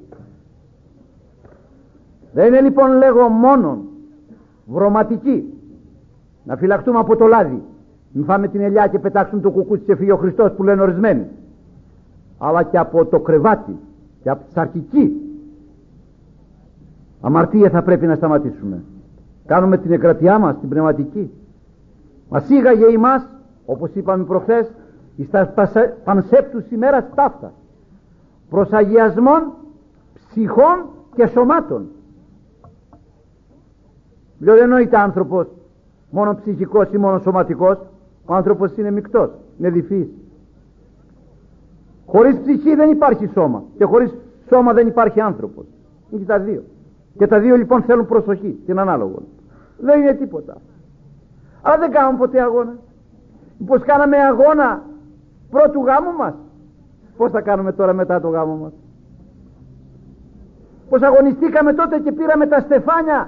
Δεν είναι λοιπόν, λέγω, μόνον βρωματική. Να φυλαχτούμε από το λάδι, μην φάμε την ελιά και πετάξουν το κουκούτσι και φύγει ο Χριστός που λένε ορισμένοι, αλλά και από το κρεβάτι και από τη σαρκική αμαρτία θα πρέπει να σταματήσουμε. Κάνουμε την εκκρατειά μας την πνευματική. Μας ήγαγε ημάς, όπως είπαμε προχθές, εις τα πανσέπτους ημέρας ταύτα, προς αγιασμών ψυχών και σωμάτων. Λέω δεν εννοείται άνθρωπος μόνο ψυχικός ή μόνο σωματικός. Ο άνθρωπος είναι μεικτός, είναι διφύης. Χωρίς ψυχή δεν υπάρχει σώμα και χωρίς σώμα δεν υπάρχει άνθρωπος. Είναι και τα δύο. Και τα δύο λοιπόν θέλουν προσοχή, την ανάλογο. Δεν είναι τίποτα. Αλλά δεν κάνουμε ποτέ αγώνα. Πως κάναμε αγώνα πρώτου γάμου μας, πως θα κάνουμε τώρα μετά το γάμο μας? Πως αγωνιστήκαμε τότε και πήραμε τα στεφάνια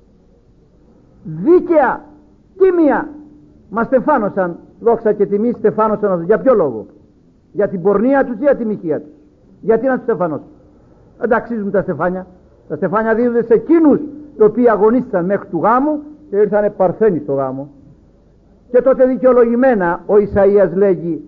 δίκαια, τίμια. Μας στεφάνωσαν, δόξα και τιμή, στεφάνωσαν. Για ποιο λόγο? Για την πορνεία τους ή για τη μοιχεία τους? Γιατί να τους στεφανώσουν? Δεν τα αξίζουν τα στεφάνια. Τα στεφάνια δίνονται σε εκείνους οι οποίοι αγωνίστηκαν μέχρι του γάμου και ήρθανε παρθένοι στο γάμο. Και τότε δικαιολογημένα ο Ισαΐας λέγει,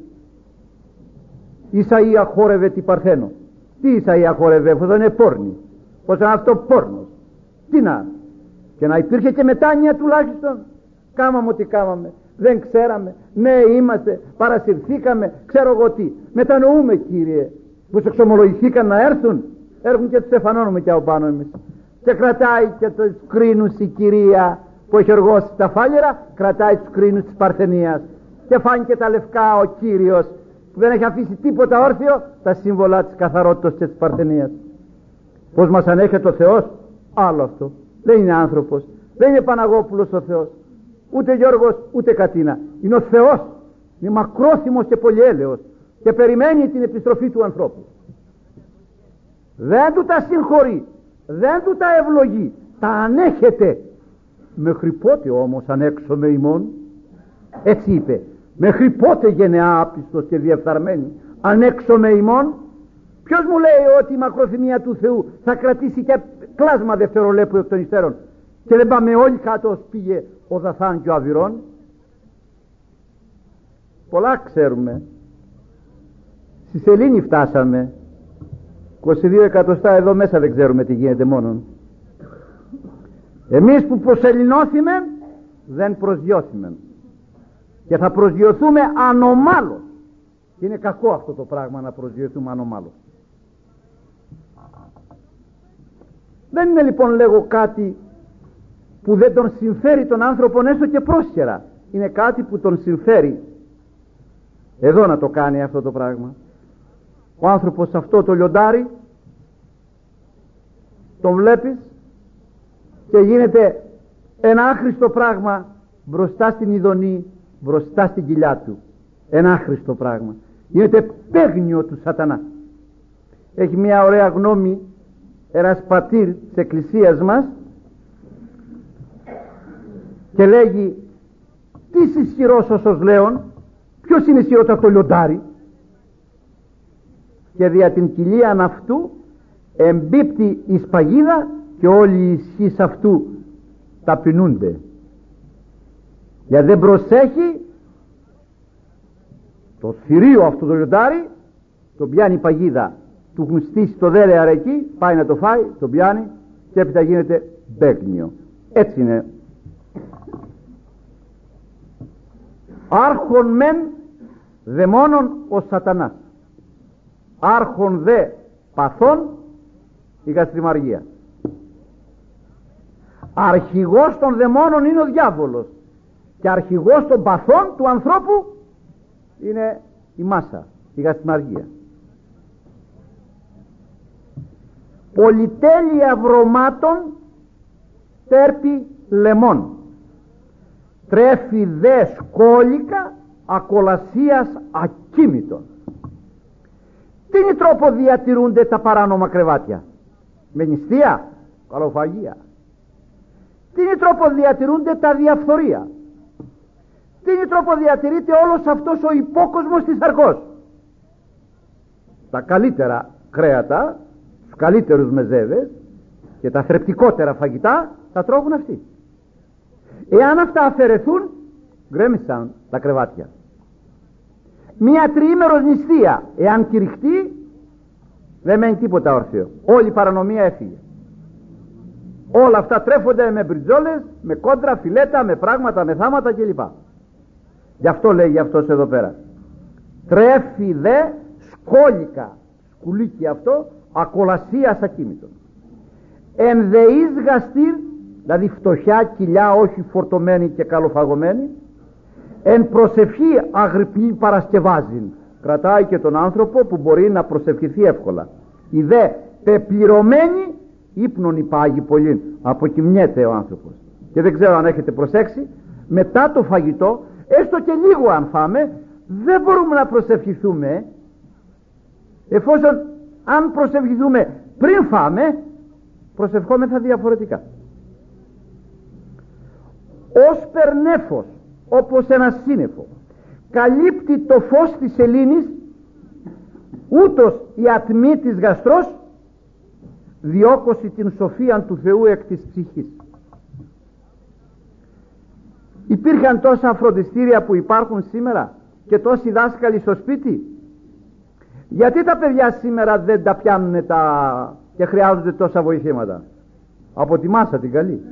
Ισαΐα χόρευε την Παρθένο. Τι Ισαΐα χόρευε, εφόσον είναι πόρνη, πως είναι αυτό πόρνος. Τι να, και να υπήρχε και μετάνοια τουλάχιστον. Κάμαμε ό,τι κάμαμε, δεν ξέραμε, ναι είμαστε, παρασυρθήκαμε, ξέρω εγώ τι. Μετανοούμε, Κύριε, που σε εξομολογηθήκαν να έρθουν, έρχουν και τους εφανώνουμε κι από πάνω εμείς. Και κρατάει και τους κρίνους η κυρία που έχει οργώσει τα φάλιρα, κρατάει τους κρίνους της Παρθενίας. Και φάνηκε τα λευκά ο Κύριος που δεν έχει αφήσει τίποτα όρθιο, τα σύμβολα της καθαρότητας και της Παρθενίας. Πως μας ανέχεται ο Θεός, άλλο αυτό. Δεν είναι άνθρωπος, δεν είναι Παναγόπουλος ο Θεός, ούτε Γιώργος ούτε Κατίνα. Είναι ο Θεός, είναι μακρόθυμος και πολυέλεος και περιμένει την επιστροφή του ανθρώπου. Δεν του τα συγχωρεί, δεν του τα ευλογεί, τα ανέχεται. Μέχρι πότε όμως ανέξομαι ημών? Έτσι είπε, μέχρι πότε γενεά άπιστος και διεφθαρμένη ανέξομαι ημών? Ποιος μου λέει ότι η μακροθυμία του Θεού θα κρατήσει και κλάσμα δευτερολέπου εκ των υστέρων και δεν πάμε όλοι κάτω ως πήγε ο Δαθάν και ο Αβυρών? Πολλά ξέρουμε. Στη Σελήνη φτάσαμε, είκοσι δύο εκατοστά εδώ μέσα δεν ξέρουμε τι γίνεται μόνον. Εμείς που προσελεινώθημε δεν προσγειώθημε και θα προσγειωθούμε ανομάλως. Και είναι κακό αυτό το πράγμα, να προσγειωθούμε ανομάλως. Δεν είναι λοιπόν, λέγω, κάτι που δεν τον συμφέρει τον άνθρωπον έστω και πρόσχερα. Είναι κάτι που τον συμφέρει εδώ να το κάνει αυτό το πράγμα. Ο άνθρωπος αυτό το λιοντάρι τον βλέπεις και γίνεται ένα άχρηστο πράγμα μπροστά στην ειδονή, μπροστά στην κοιλιά του. Ένα άχρηστο πράγμα. Γίνεται παίγνιο του σατανά. Έχει μια ωραία γνώμη ένας πατήρ της εκκλησίας μας και λέγει, τι ισχυρός όσος λέον, ποιος είναι ισχυρός από το λιοντάρι? Και δια την κοιλίαν αυτού εμπίπτει η σπαγίδα και όλοι οι ισχύς αυτού ταπεινούνται. Γιατί δεν προσέχει, το θηρίο αυτού το λιοντάρι τον πιάνει η παγίδα, του έχουν στήσει το δέλεαρ εκεί, πάει να το φάει, τον πιάνει και έπειτα γίνεται μπέγνιο. Έτσι είναι. Άρχον μεν δαιμόνων ο σατανάς, άρχον δε παθών η γαστριμαργία. Αρχηγός των δαιμόνων είναι ο διάβολος και αρχηγός των παθών του ανθρώπου είναι η μάσα, η γαστριμαργία. Πολυτέλεια βρωμάτων τέρπει λεμών, τρέφει δε σκόλικα ακολασίας ακίμητων. Τι είναι τρόπο διατηρούνται τα παράνομα κρεβάτια? Με νηστεία, καλοφαγία. Τι είναι τρόπο διατηρούνται τα διαφθορία? Τι είναι τρόπο διατηρείται όλος αυτός ο υπόκοσμος της αρχός? Τα καλύτερα κρέατα, τους καλύτερους μεζέδες και τα θρεπτικότερα φαγητά θα τρώγουν αυτοί. Εάν αυτά αφαιρεθούν, γκρέμισαν τα κρεβάτια. Μία τριήμερος νηστεία, εάν κηρυχτεί, δεν μένει τίποτα όρθιο. Όλη η παρανομία έφυγε. Όλα αυτά τρέφονται με μπριτζόλες, με κόντρα, φιλέτα, με πράγματα, με θάματα κλπ. Γι' αυτό λέγει αυτός εδώ πέρα. Τρέφει δε σκόλικα, σκουλίκι αυτό, ακολασίας ακίμητον. Ενδεείς γαστήρ, δηλαδή φτωχιά κοιλιά, όχι φορτωμένη και καλοφαγωμένη. Εν προσευχή αγρυπνή παρασκευάζει, κρατάει και τον άνθρωπο που μπορεί να προσευχηθεί εύκολα. Η δε πεπληρωμένη ύπνον υπάγει πολύ, αποκοιμιέται ο άνθρωπος. Και δεν ξέρω αν έχετε προσέξει, μετά το φαγητό, έστω και λίγο αν φάμε, δεν μπορούμε να προσευχηθούμε. Εφόσον αν προσευχηθούμε πριν φάμε, προσευχόμεθα διαφορετικά. Ως περνέφος, όπως ένα σύννεφο, καλύπτει το φως της σελήνης, ούτως η ατμή της γαστρός διώκωση την σοφίαν του Θεού εκ της ψυχής. Υπήρχαν τόσα φροντιστήρια που υπάρχουν σήμερα και τόσοι δάσκαλοι στο σπίτι. Γιατί τα παιδιά σήμερα δεν τα πιάνουν τα... και χρειάζονται τόσα βοηθήματα? Από τη μάσα την καλή.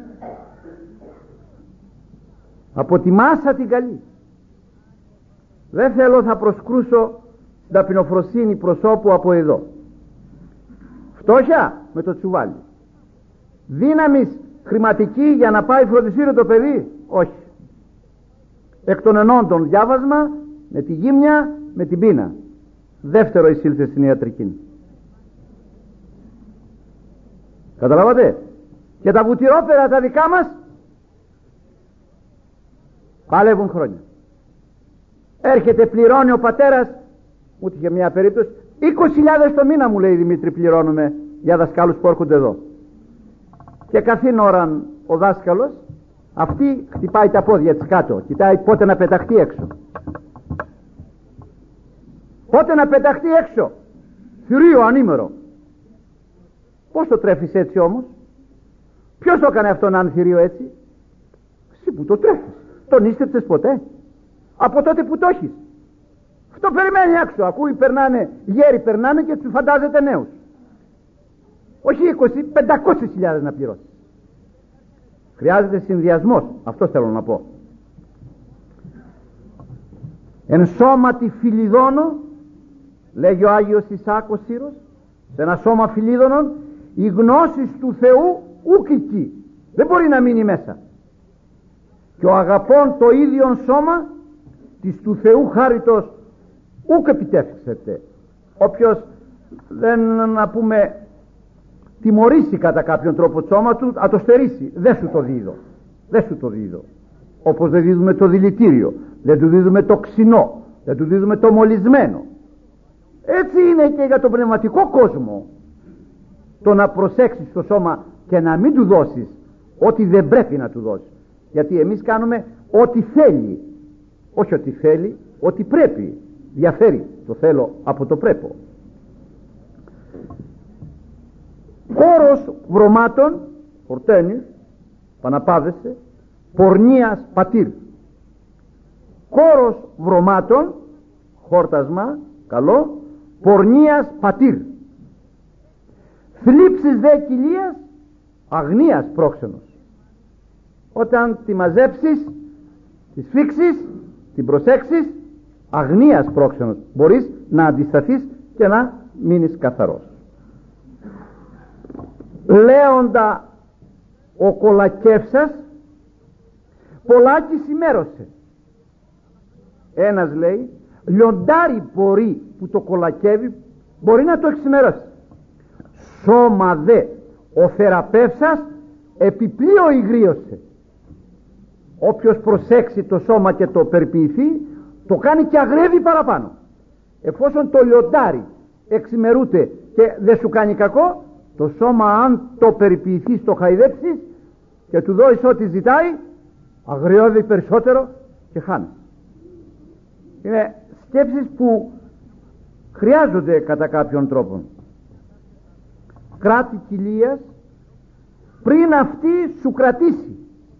Από τη μάσα την καλή. Δεν θέλω, θα προσκρούσω την ταπεινοφροσύνη προσώπου από εδώ. Φτώχεια με το τσουβάλι. Δύναμης χρηματική για να πάει φροντιστήριο το παιδί? Όχι. Εκ των ενόντων διάβασμα, με τη γύμνια, με την πείνα. Δεύτερο εισήλθε στην ιατρική. Καταλάβατε? Και τα βουτυρόπερα τα δικά μας παλεύουν χρόνια. Έρχεται, πληρώνει ο πατέρας, ούτε είχε μια περίπτωση, είκοσι χιλιάδες το μήνα μου λέει, Δημήτρη, πληρώνουμε για δασκάλους που έρχονται εδώ. Και καθήν ώραν ο δάσκαλος, αυτή χτυπάει τα πόδια της κάτω, κοιτάει πότε να πεταχτεί έξω. Πότε να πεταχτεί έξω. Θηρίο ανήμερο. Πώς το τρέφεις έτσι όμως? Ποιος το έκανε αυτό να είναι θηρίο έτσι? Εσύ που το τρέφεις. Τον ίστεψες ποτέ? Από τότε που το έχεις. Αυτό περιμένει έξω. Ακούει, περνάνε, γέροι περνάνε και του φαντάζεται νέους. Όχι είκοσι, πεντακόσιες χιλιάδες να πληρώσει. Χρειάζεται συνδυασμός. Αυτό θέλω να πω. Εν σώματι φιλιδώνω, λέγει ο Άγιος Ισάκος Σύρος, σε ένα σώμα φιλίδωνων, η γνώση του Θεού ούκ εκεί. Δεν μπορεί να μείνει μέσα. Και ο αγαπών το ίδιον σώμα της του Θεού χάριτος ούκ επιτεύξεται. Όποιος δεν, να πούμε, τιμωρήσει κατά κάποιον τρόπο το σώμα του, α το στερήσει. Δεν σου το δίδω. Δεν σου το δίδω. Όπως δεν δίδουμε το δηλητήριο, δεν του δίδουμε το ξινό, δεν του δίδουμε το μολυσμένο. Έτσι είναι και για τον πνευματικό κόσμο. Το να προσέξεις το σώμα και να μην του δώσεις ό,τι δεν πρέπει να του δώσεις. Γιατί εμείς κάνουμε ό,τι θέλει. Όχι ό,τι θέλει, ό,τι πρέπει. Διαφέρει το θέλω από το πρέπω. Χώρος βρωμάτων, φορταίνεις, παναπάβεσαι, πορνείας πατήρ. Χώρος βρωμάτων, χόρτασμα, καλό, πορνείας πατήρ. Θλίψεις δε κοιλίας, αγνίας πρόξενος. Όταν τη μαζέψεις, τη σφίξεις, την προσέξεις, αγνίας πρόξενος. Μπορείς να αντισταθείς και να μείνεις καθαρός. Λέοντα ο κολακεύσας, πολλάκι σημέρωσε. Ένας λέει, λιοντάρι μπορεί που το κολακεύει, μπορεί να το εξημερώσει. Σώμα δε ο θεραπεύσας επιπλέον υγρίωσε. Όποιος προσέξει το σώμα και το περιποιηθεί, το κάνει και αγρεύει παραπάνω. Εφόσον το λιοντάρι εξημερούται και δεν σου κάνει κακό, το σώμα αν το περιποιηθείς, το χαϊδέψεις και του δώσεις ό,τι ζητάει, αγριεύει περισσότερο και χάνει. Είναι σκέψεις που χρειάζονται κατά κάποιον τρόπο. Κράτη κοιλίας πριν αυτή σου κρατήσει.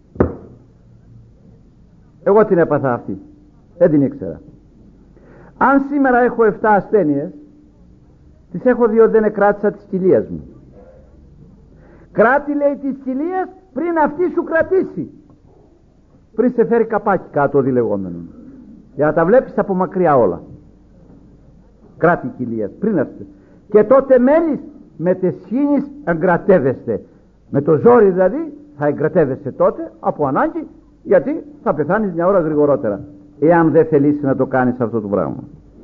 Εγώ την έπαθα αυτή, δεν την ήξερα. Αν σήμερα έχω εφτά ασθένειες, τις έχω δει ότι δεν εκράτησα της κοιλίας μου. Κράτη, λέει, της κοιλίας πριν αυτή σου κρατήσει, πριν σε φέρει καπάκι κάτω διλεγόμενο, για να τα βλέπεις από μακριά όλα. Κράτη κοιλίας πριν αυτή. Και τότε μένεις με τις σχήνεις, εγκρατεύεστε. Με το ζόρι δηλαδή θα εγκρατεύεσαι τότε από ανάγκη, γιατί θα πεθάνεις μια ώρα γρηγορότερα, εάν δεν θελήσεις να το κάνεις αυτό το πράγμα.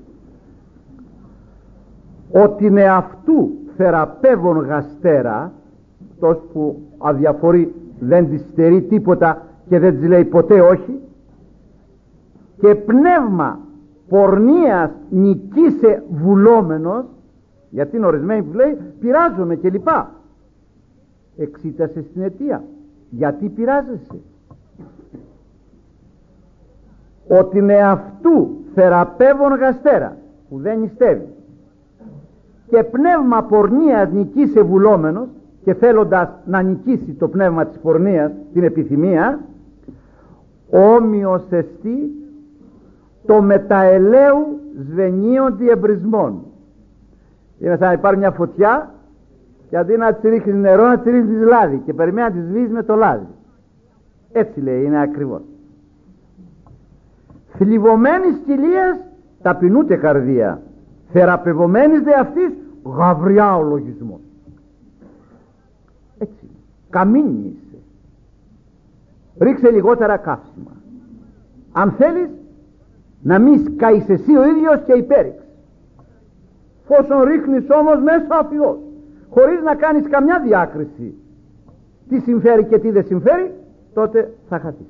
Ότι με αυτού θεραπεύων γαστέρα, αυτός που αδιαφορεί, δεν της στερεί τίποτα και δεν της λέει ποτέ όχι, και πνεύμα πορνείας νικήσε βουλόμενος, γιατί είναι ορισμένοι που λέει πειράζομαι και λοιπά. Εξήτασε στην αιτία, γιατί πειράζεσαι. Ότι με αυτού θεραπεύων γαστέρα, που δεν νηστεύει, και πνεύμα πορνείας νικήσε βουλόμενος, και θέλοντας να νικήσει το πνεύμα της πορνείας, την επιθυμία, όμοιος εστί το μεταελαίου σβενίοντι εμπρισμών. Είναι σαν να υπάρχει μια φωτιά και αντί να τη ρίχνεις νερό, να τη ρίχνεις λάδι και περιμένει να τη σβήσεις με το λάδι. Έτσι λέει, είναι ακριβώς. Θλιβωμένης κοιλίας ταπεινούται καρδία, θεραπευωμένης δε αυτής γαβριά ο λογισμός. Έτσι, καμίνι είσαι. Ρίξε λιγότερα καύσιμα. Αν θέλεις να μη σκάεις εσύ ο ίδιος και υπέριξ. Φόσον ρίχνεις όμως μέσα αφιώς, χωρίς να κάνεις καμιά διάκριση τι συμφέρει και τι δεν συμφέρει, τότε θα χαθείς.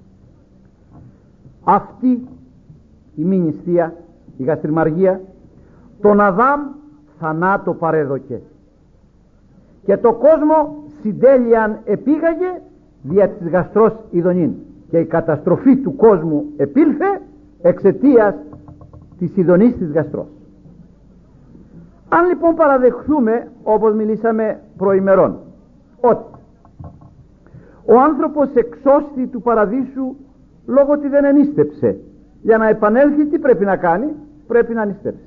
Αυτή η μη νηστεία, η γαστριμαργία, τον Αδάμ θανάτο παρέδοκε και το κόσμο συντέλειαν επήγαγε δια της γαστρός ειδονήν, και η καταστροφή του κόσμου επήλθε εξαιτίας της ειδονής της γαστρός. Αν λοιπόν παραδεχθούμε, όπως μιλήσαμε προημερών, ότι ο άνθρωπος εξώστη του παραδείσου λόγω ότι δεν ενίστεψε, για να επανέλθει τι πρέπει να κάνει? Πρέπει να νηστέψει.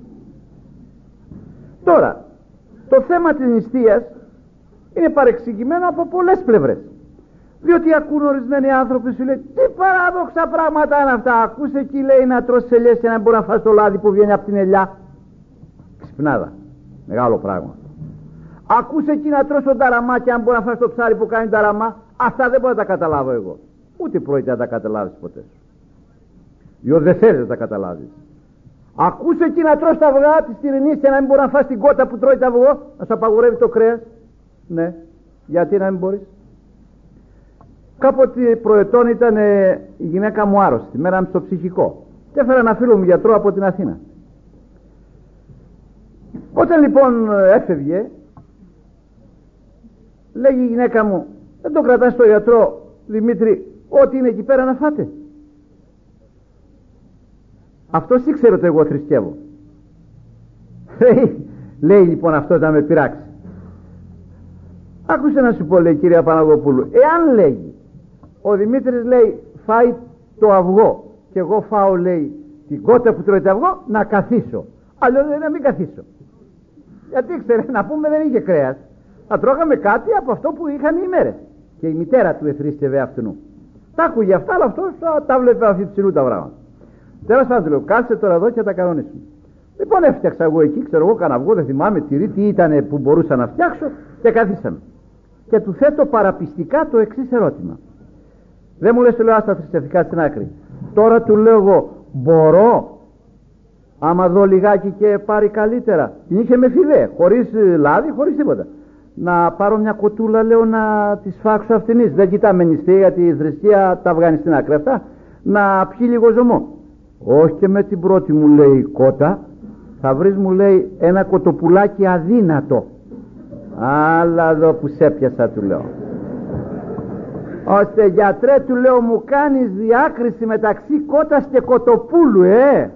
Τώρα, το θέμα της νηστείας είναι παρεξηγημένο από πολλές πλευρές, διότι ακούν ορισμένοι άνθρωποι σου λέει, τι παράδοξα πράγματα είναι αυτά, ακούσε εκεί λέει να τρως ελιές και να μπορεί να φας το λάδι που βγαίνει από την ελιά. Ξυπνάδα, μεγάλο πράγμα. Ακούσε εκεί να τρως τον ταραμά και αν μπορεί να φας το ψάρι που κάνει ταραμά. Αυτά δεν μπορώ να τα καταλάβω εγώ, ούτε πρόκειται να τα καταλάβεις ποτέ σου, διότι δεν θέλεις να τα καταλάβεις. Ακούσε εκεί να τρως τα αυγά της τυρινής και να μην μπορεί να φας την κότα που τρώει τα αυγό, να σου απαγορεύει το κρέας. Ναι, γιατί να μην μπορείς? Κάποτε προετών ήταν ε, η γυναίκα μου άρρωστη, μέναμε στο ψυχικό και έφερα ένα φίλο μου γιατρό από την Αθήνα. Όταν λοιπόν έφευγε, λέγει η γυναίκα μου, δεν το κρατάς στο γιατρό Δημήτρη, ό,τι είναι εκεί πέρα να φάτε? Αυτός ήξερε ότι εγώ θρησκεύω. Λέει λοιπόν αυτό να με πειράξει. Άκουσε να σου πω, λέει κυρία Παναγοπούλου, εάν λέγει ο Δημήτρης λέει φάει το αυγό και εγώ φάω λέει την κότα που τρώει το αυγό, να καθίσω. Αλλιώς λέει να μην καθίσω. Γιατί ήξερε, να πούμε δεν είχε κρέας, θα τρώγαμε κάτι από αυτό που είχαν οι μέρες. Και η μητέρα του εθρήσκευε αυτού. Τα άκουγε αυτά, αλλά αυτός τα βλέπει αφιψηλού τα πράγματα. Τέλος πάντων του λέω, κάτσε τώρα εδώ και τα κανονίσουμε. Λοιπόν έφτιαξα εγώ εκεί, ξέρω εγώ κανένα αυγό, δεν θυμάμαι τυρί, τι ήταν που μπορούσα να φτιάξω, και καθίσαμε. Και του θέτω παραπιστικά το εξής ερώτημα. Δεν μου λες, του λέω, άστα θρησκευτικά στην άκρη. Τώρα του λέω εγώ, μπορώ, άμα δω λιγάκι και πάρει καλύτερα, την είχε με φιδέ, χωρίς λάδι, χωρίς τίποτα, να πάρω μια κοτούλα, λέω, να τη σφάξω αυτινής. Δεν κοιτάμε νηστεία, γιατί η θρησκεία τα βγάνει στην άκρη αυτά, να πιει λίγο ζωμό. Όχι, και με την πρώτη μου λέει κότα θα βρεις, μου λέει, ένα κοτοπουλάκι αδύνατο. Άλλα εδώ που σε έπιασα, του λέω. Ώστε γιατρέ, του λέω, μου κάνεις διάκριση μεταξύ κότας και κοτοπούλου, ε!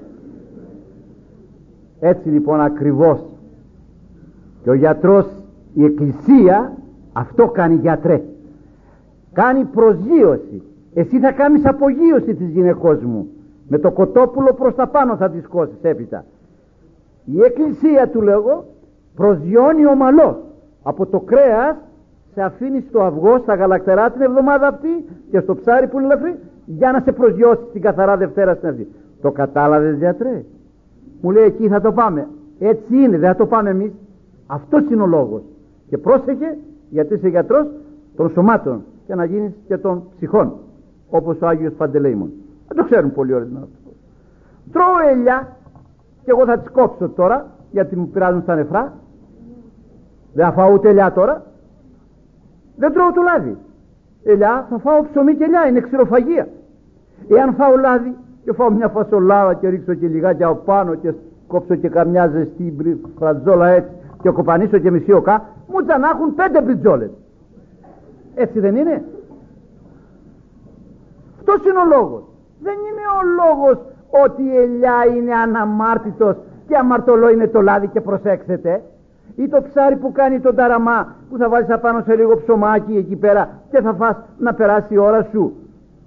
Έτσι λοιπόν ακριβώς. Και ο γιατρός, η εκκλησία, αυτό κάνει, γιατρέ. Κάνει προσγείωση. Εσύ θα κάνεις απογείωση της γυναικός μου. Με το κοτόπουλο προς τα πάνω θα τη σκώσεις έπειτα. Η εκκλησία, του λέγω, προσγειώνει ομαλώς. Από το κρέας σε αφήνει στο αυγό, στα γαλακτερά την εβδομάδα αυτή και στο ψάρι που είναι ελαφρύ, για να σε προσγειώσει την καθαρά Δευτέρα στην αυτή. Το κατάλαβες, γιατρέ? Μου λέει, εκεί θα το πάμε. Έτσι είναι, δεν θα το πάμε εμείς. Αυτός είναι ο λόγος. Και πρόσεχε, γιατί είσαι γιατρός των σωμάτων και να γίνεις και των ψυχών, όπως ο Άγιος Παντελεήμων. Δεν το ξέρουν πολύ ορισμένα. Τρώω ελιά και εγώ θα τις κόψω τώρα, γιατί μου πειράζουν στα νεφρά. Δεν θα φάω ούτε ελιά τώρα. Δεν τρώω το λάδι. Ελιά θα φάω ψωμί και ελιά, είναι ξηροφαγία. Εάν φάω λάδι και φάω μια φασολάδα και ρίξω και λιγάκι από πάνω και κόψω και καμιά ζεστή φρατζόλα έτσι και κοπανίσω και μισή οκά, μου θα να έχουν πέντε μπριτζόλες. Έτσι δεν είναι? Αυτός είναι ο λόγος. Δεν είναι ο λόγος ότι η ελιά είναι αναμάρτητος και αμαρτωλό είναι το λάδι, και προσέξτε, ή το ψάρι που κάνει τον ταραμά που θα βάλεις απάνω σε λίγο ψωμάκι εκεί πέρα και θα φας να περάσει η ώρα σου.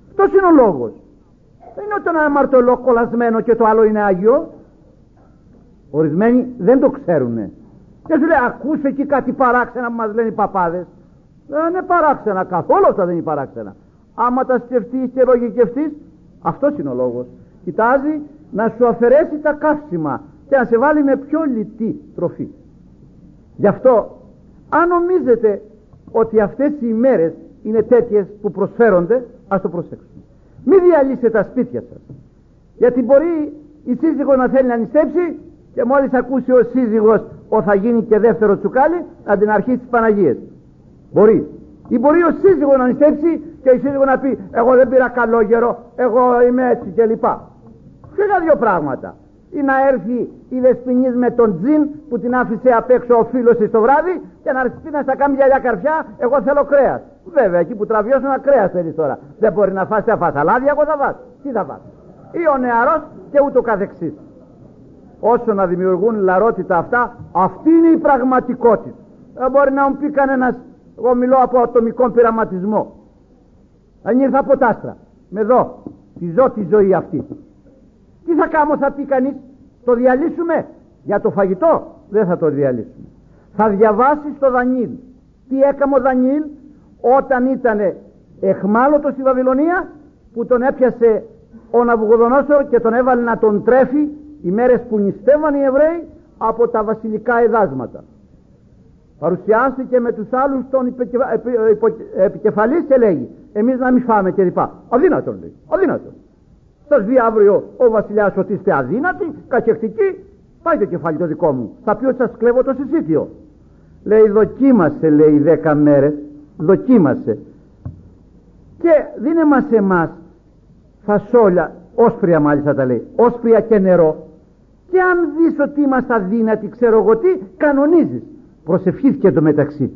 Αυτός είναι ο λόγος. Δεν είναι ότι ένα αμαρτωλό κολλασμένο και το άλλο είναι Άγιο. Ορισμένοι δεν το ξέρουνε. Και σου λέει, ακούσε εκεί κάτι παράξενα που μας λένε οι παπάδες. Δεν είναι παράξενα, καθόλου αυτά δεν είναι παράξενα. Άμα τα σκεφτείς και λογικευτείς, αυτός είναι ο λόγος. Κοιτάζει να σου αφαιρέσει τα καύσιμα και να σε βάλει με πιο λιτή τροφή. Γι' αυτό, αν νομίζετε ότι αυτές οι ημέρες είναι τέτοιες που προσφέρονται, ας το προσέξουμε. Μην διαλύσετε τα σπίτια σας. Γιατί μπορεί η σύζυγος να θέλει να νηστέψει και μόλις ακούσει ο σύζυγος ο θα γίνει και δεύτερο τσουκάλι, να την αρχίσει τις Παναγίες. Μπορεί. Ή μπορεί ο σύζυγος να νηστέψει και η σύζυγος να πει, εγώ δεν πήρα καλόγερο, εγώ είμαι έτσι κλπ. Φύγα δύο πράγματα. Ή να έρθει η δεσποινής με τον τζιν που την άφησε απ' έξω ο φίλος της το βράδυ και να έρθει να στα κάνει γυαλιά καρφιά, εγώ θέλω κρέας. Βέβαια, εκεί που τραβιώσω ένα κρέας θέλει τώρα. Δεν μπορεί να φάσει, θα φας αλάδια, εγώ θα φας. Τι θα φας? Ή ο νεαρός και ούτω καθεξής. Όσο να δημιουργούν λαρότητα αυτά, αυτή είναι η πραγματικότητα. Δεν μπορεί να μου πει κανένας, εγώ μιλώ από ατομικό πειραματισμό. Αν ήρθα από τ' άστρα, με δω, τη ζω τη ζωή αυτή. Τι θα κάνω, θα πει κανείς, το διαλύσουμε? Για το φαγητό δεν θα το διαλύσουμε. Θα διαβάσεις το Δανιήλ. Τι έκαμε ο Δανιήλ όταν ήταν εχμάλωτος στη Βαβυλωνία, που τον έπιασε ο Ναβουχοδονόσορ και τον έβαλε να τον τρέφει οι μέρες που νηστεύαν οι Εβραίοι από τα βασιλικά εδάσματα. Παρουσιάστηκε με τους άλλους τον επικεφαλής και λέγει, εμείς να μην φάμε κλπ. Αδύνατον, λέει, αδύνατον. Θα βγει αύριο ο βασιλιάς ότι είστε αδύνατοι, καχεκτικοί, πάει το κεφάλι το δικό μου, θα πει ότι σας κλέβω το συσίτιο. Λέει, δοκίμασε, λέει, δέκα μέρες, δοκίμασε και δίνε μας εμάς φασόλια, όσπρια μάλιστα τα λέει, όσπρια και νερό, και αν δεις ότι είμαστε αδύνατοι, ξέρω εγώ τι, κανονίζεις. Προσευχήθηκε το μεταξύ.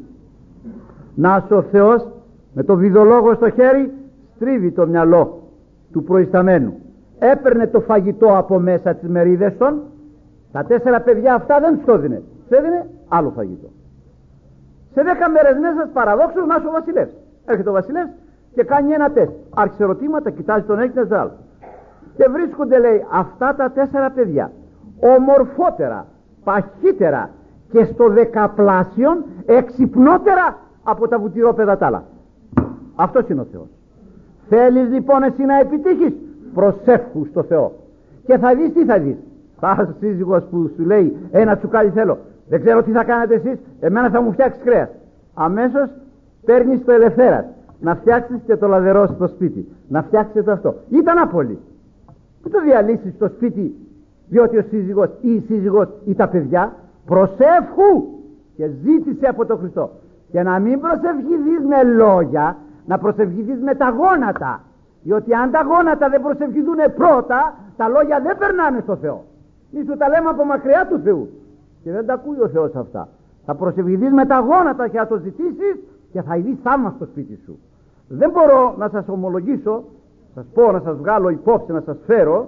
Να ο Θεός με το βιδολόγο στο χέρι στρίβει το μυαλό του προϊσταμένου. Έπαιρνε το φαγητό από μέσα τις μερίδες των, τα τέσσερα παιδιά αυτά δεν τους το έδινε, τους έδινε άλλο φαγητό. Σε δέκα μέρες μέσα παραδόξως να είσαι ο βασιλεύς. Έρχεται ο βασιλεύς και κάνει ένα τεστ. Άρχισε ερωτήματα, κοιτάζει τον έκνες άλλο. Και βρίσκονται, λέει, αυτά τα τέσσερα παιδιά ομορφότερα, παχύτερα και στο δεκαπλάσιον εξυπνότερα από τα βουτυρόπαιδα τ' άλλα. Αυτός είναι ο Θεός. Θέλεις λοιπόν εσύ να επιτύχεις, προσεύχου στο Θεό και θα δεις τι θα δεις. Θα σύζυγος που σου λέει ένα τσουκάλι θέλω, δεν ξέρω τι θα κάνετε εσείς, εμένα θα μου φτιάξεις κρέας. Αμέσως παίρνεις το ελευθέρας να φτιάξεις και το λαδερό στο σπίτι, να φτιάξεις το αυτό. Ήταν άπολη. Μην το διαλύσεις στο σπίτι διότι ο σύζυγος ή η σύζυγος ή τα παιδιά. Προσεύχου και ζήτησε από τον Χριστό. Και να μην προσευχηθείς με λόγια, να προσευχηθείς με τα γόνατα. Διότι αν τα γόνατα δεν προσευχηθούν πρώτα, τα λόγια δεν περνάνε στο Θεό. Μη σου τα λέμε από μακριά του Θεού. Και δεν τα ακούει ο Θεός αυτά. Θα προσευχηθείς με τα γόνατα και θα το ζητήσεις και θα ειδείς θαύμα στο σπίτι σου. Δεν μπορώ να σας ομολογήσω, σας πω, να σας βγάλω υπόψη, να σας φέρω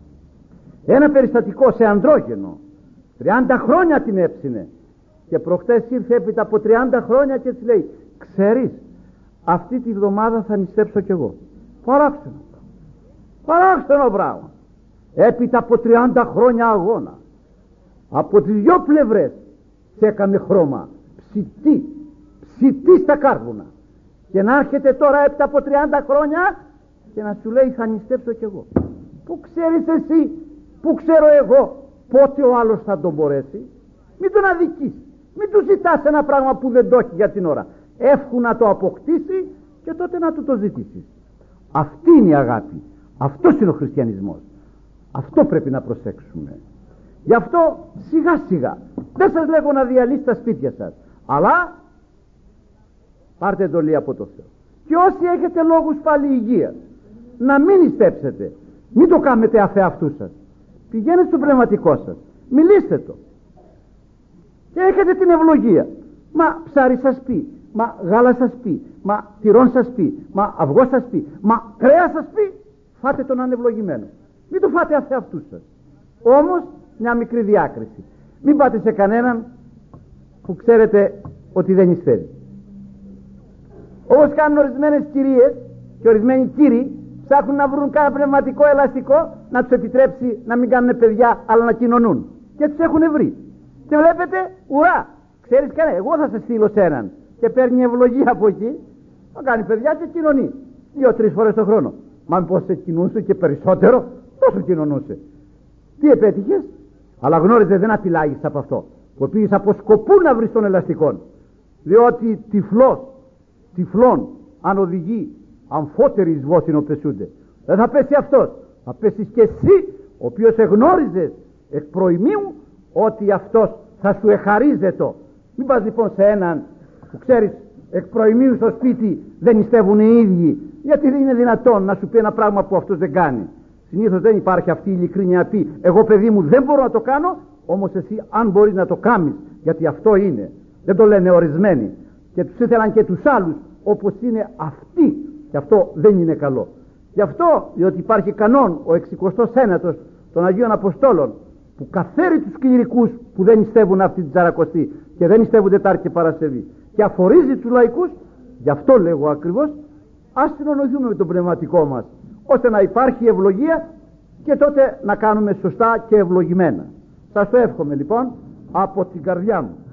ένα περιστατικό σε ανδρόγενο. τριάντα χρόνια την έψινε και προχτές ήρθε έπειτα από τριάντα χρόνια και της λέει, ξέρεις, αυτή τη βδομάδα θα νηστέψω κι εγώ. Παράξενο παράξενο πράγμα. Έπειτα από τριάντα χρόνια αγώνα από τις δυο πλευρές σε έκανε χρώμα, ψητή ψητή στα κάρβουνα, και να έρχεται τώρα έπειτα από τριάντα χρόνια και να σου λέει θα νηστέψω κι εγώ. Πού ξέρεις εσύ, πού ξέρω εγώ πότε ο άλλος θα τον μπορέσει? Μην τον αδικείς, μην του ζητάς ένα πράγμα που δεν το έχει για την ώρα. Εύχου να το αποκτήσει και τότε να του το ζητήσεις. Αυτή είναι η αγάπη, αυτός είναι ο χριστιανισμός. Αυτό πρέπει να προσέξουμε. Γι' αυτό σιγά σιγά δεν σας λέγω να διαλύσετε τα σπίτια σας, αλλά πάρτε εντολή από το Θεό. Και όσοι έχετε λόγους πάλι υγείας, να μην νηστέψετε, μην το κάνετε αφ' αυτού σας. Πηγαίνετε στο πνευματικό σας, μιλήστε το και έχετε την ευλογία. Μα ψάρι σας πει, μα γάλα σας πει, μα τυρών σας πει, μα αυγό σας πει, μα κρέα σας πει, φάτε τον ανευλογημένο. Μην το φάτε αφ' αυτού σας. Όμως μια μικρή διάκριση, μην πάτε σε κανέναν που ξέρετε ότι δεν νηστεύει. Όπως κάνουν ορισμένες κυρίες και ορισμένοι κύριοι Ψάχνουν να βρουν κάνα πνευματικό ελαστικό να τους επιτρέψει να μην κάνουν παιδιά αλλά να κοινωνούν. Και τους έχουν βρει. Και βλέπετε, ουρά! Ξέρεις κανένα, εγώ θα σε στείλω σε έναν. Και παίρνει ευλογία από εκεί, θα κάνει παιδιά και κοινωνεί. Δύο-τρεις φορές το χρόνο. Μα μήπως σε κοινούσε και περισσότερο, τόσο κοινωνούσε. Τι επέτυχες? Αλλά γνώριζε, δεν απειλάγεις από αυτό. Ο οποίος από σκοπού να βρεις των ελαστικών. Διότι τυφλός, τυφλών, αν οδηγεί, αμφότεροι εις βόθινο πεσούνται. Δεν θα πέσει αυτός, θα πέσεις και εσύ, ο οποίος εγνώριζες εκ προημίου ότι αυτός θα σου εχαρίζεται. Μην πας λοιπόν σε έναν που ξέρεις εκ προημίου στο σπίτι δεν νηστεύουν οι ίδιοι, γιατί δεν είναι δυνατόν να σου πει ένα πράγμα που αυτός δεν κάνει. Συνήθως δεν υπάρχει αυτή η ειλικρίνεια να πει εγώ παιδί μου δεν μπορώ να το κάνω, όμως εσύ αν μπορείς να το κάνεις, γιατί αυτό είναι. Δεν το λένε ορισμένοι και τους ήθελαν και τους άλλους όπως είναι αυτοί, και αυτό δεν είναι καλό. Γι' αυτό, διότι υπάρχει κανόν ο εξηκοστός ένατος των Αγίων Αποστόλων που καθαίρει τους κληρικούς που δεν νηστεύουν αυτή την Τεσσαρακοστή και δεν νηστεύουν Τετάρτη και Παρασκευή και αφορίζει τους λαϊκούς. Γι' αυτό λέγω ακριβώς, ας συνονοηθούμε με τον πνευματικό μας ώστε να υπάρχει ευλογία και τότε να κάνουμε σωστά και ευλογημένα. Σας το εύχομαι λοιπόν από την καρδιά μου.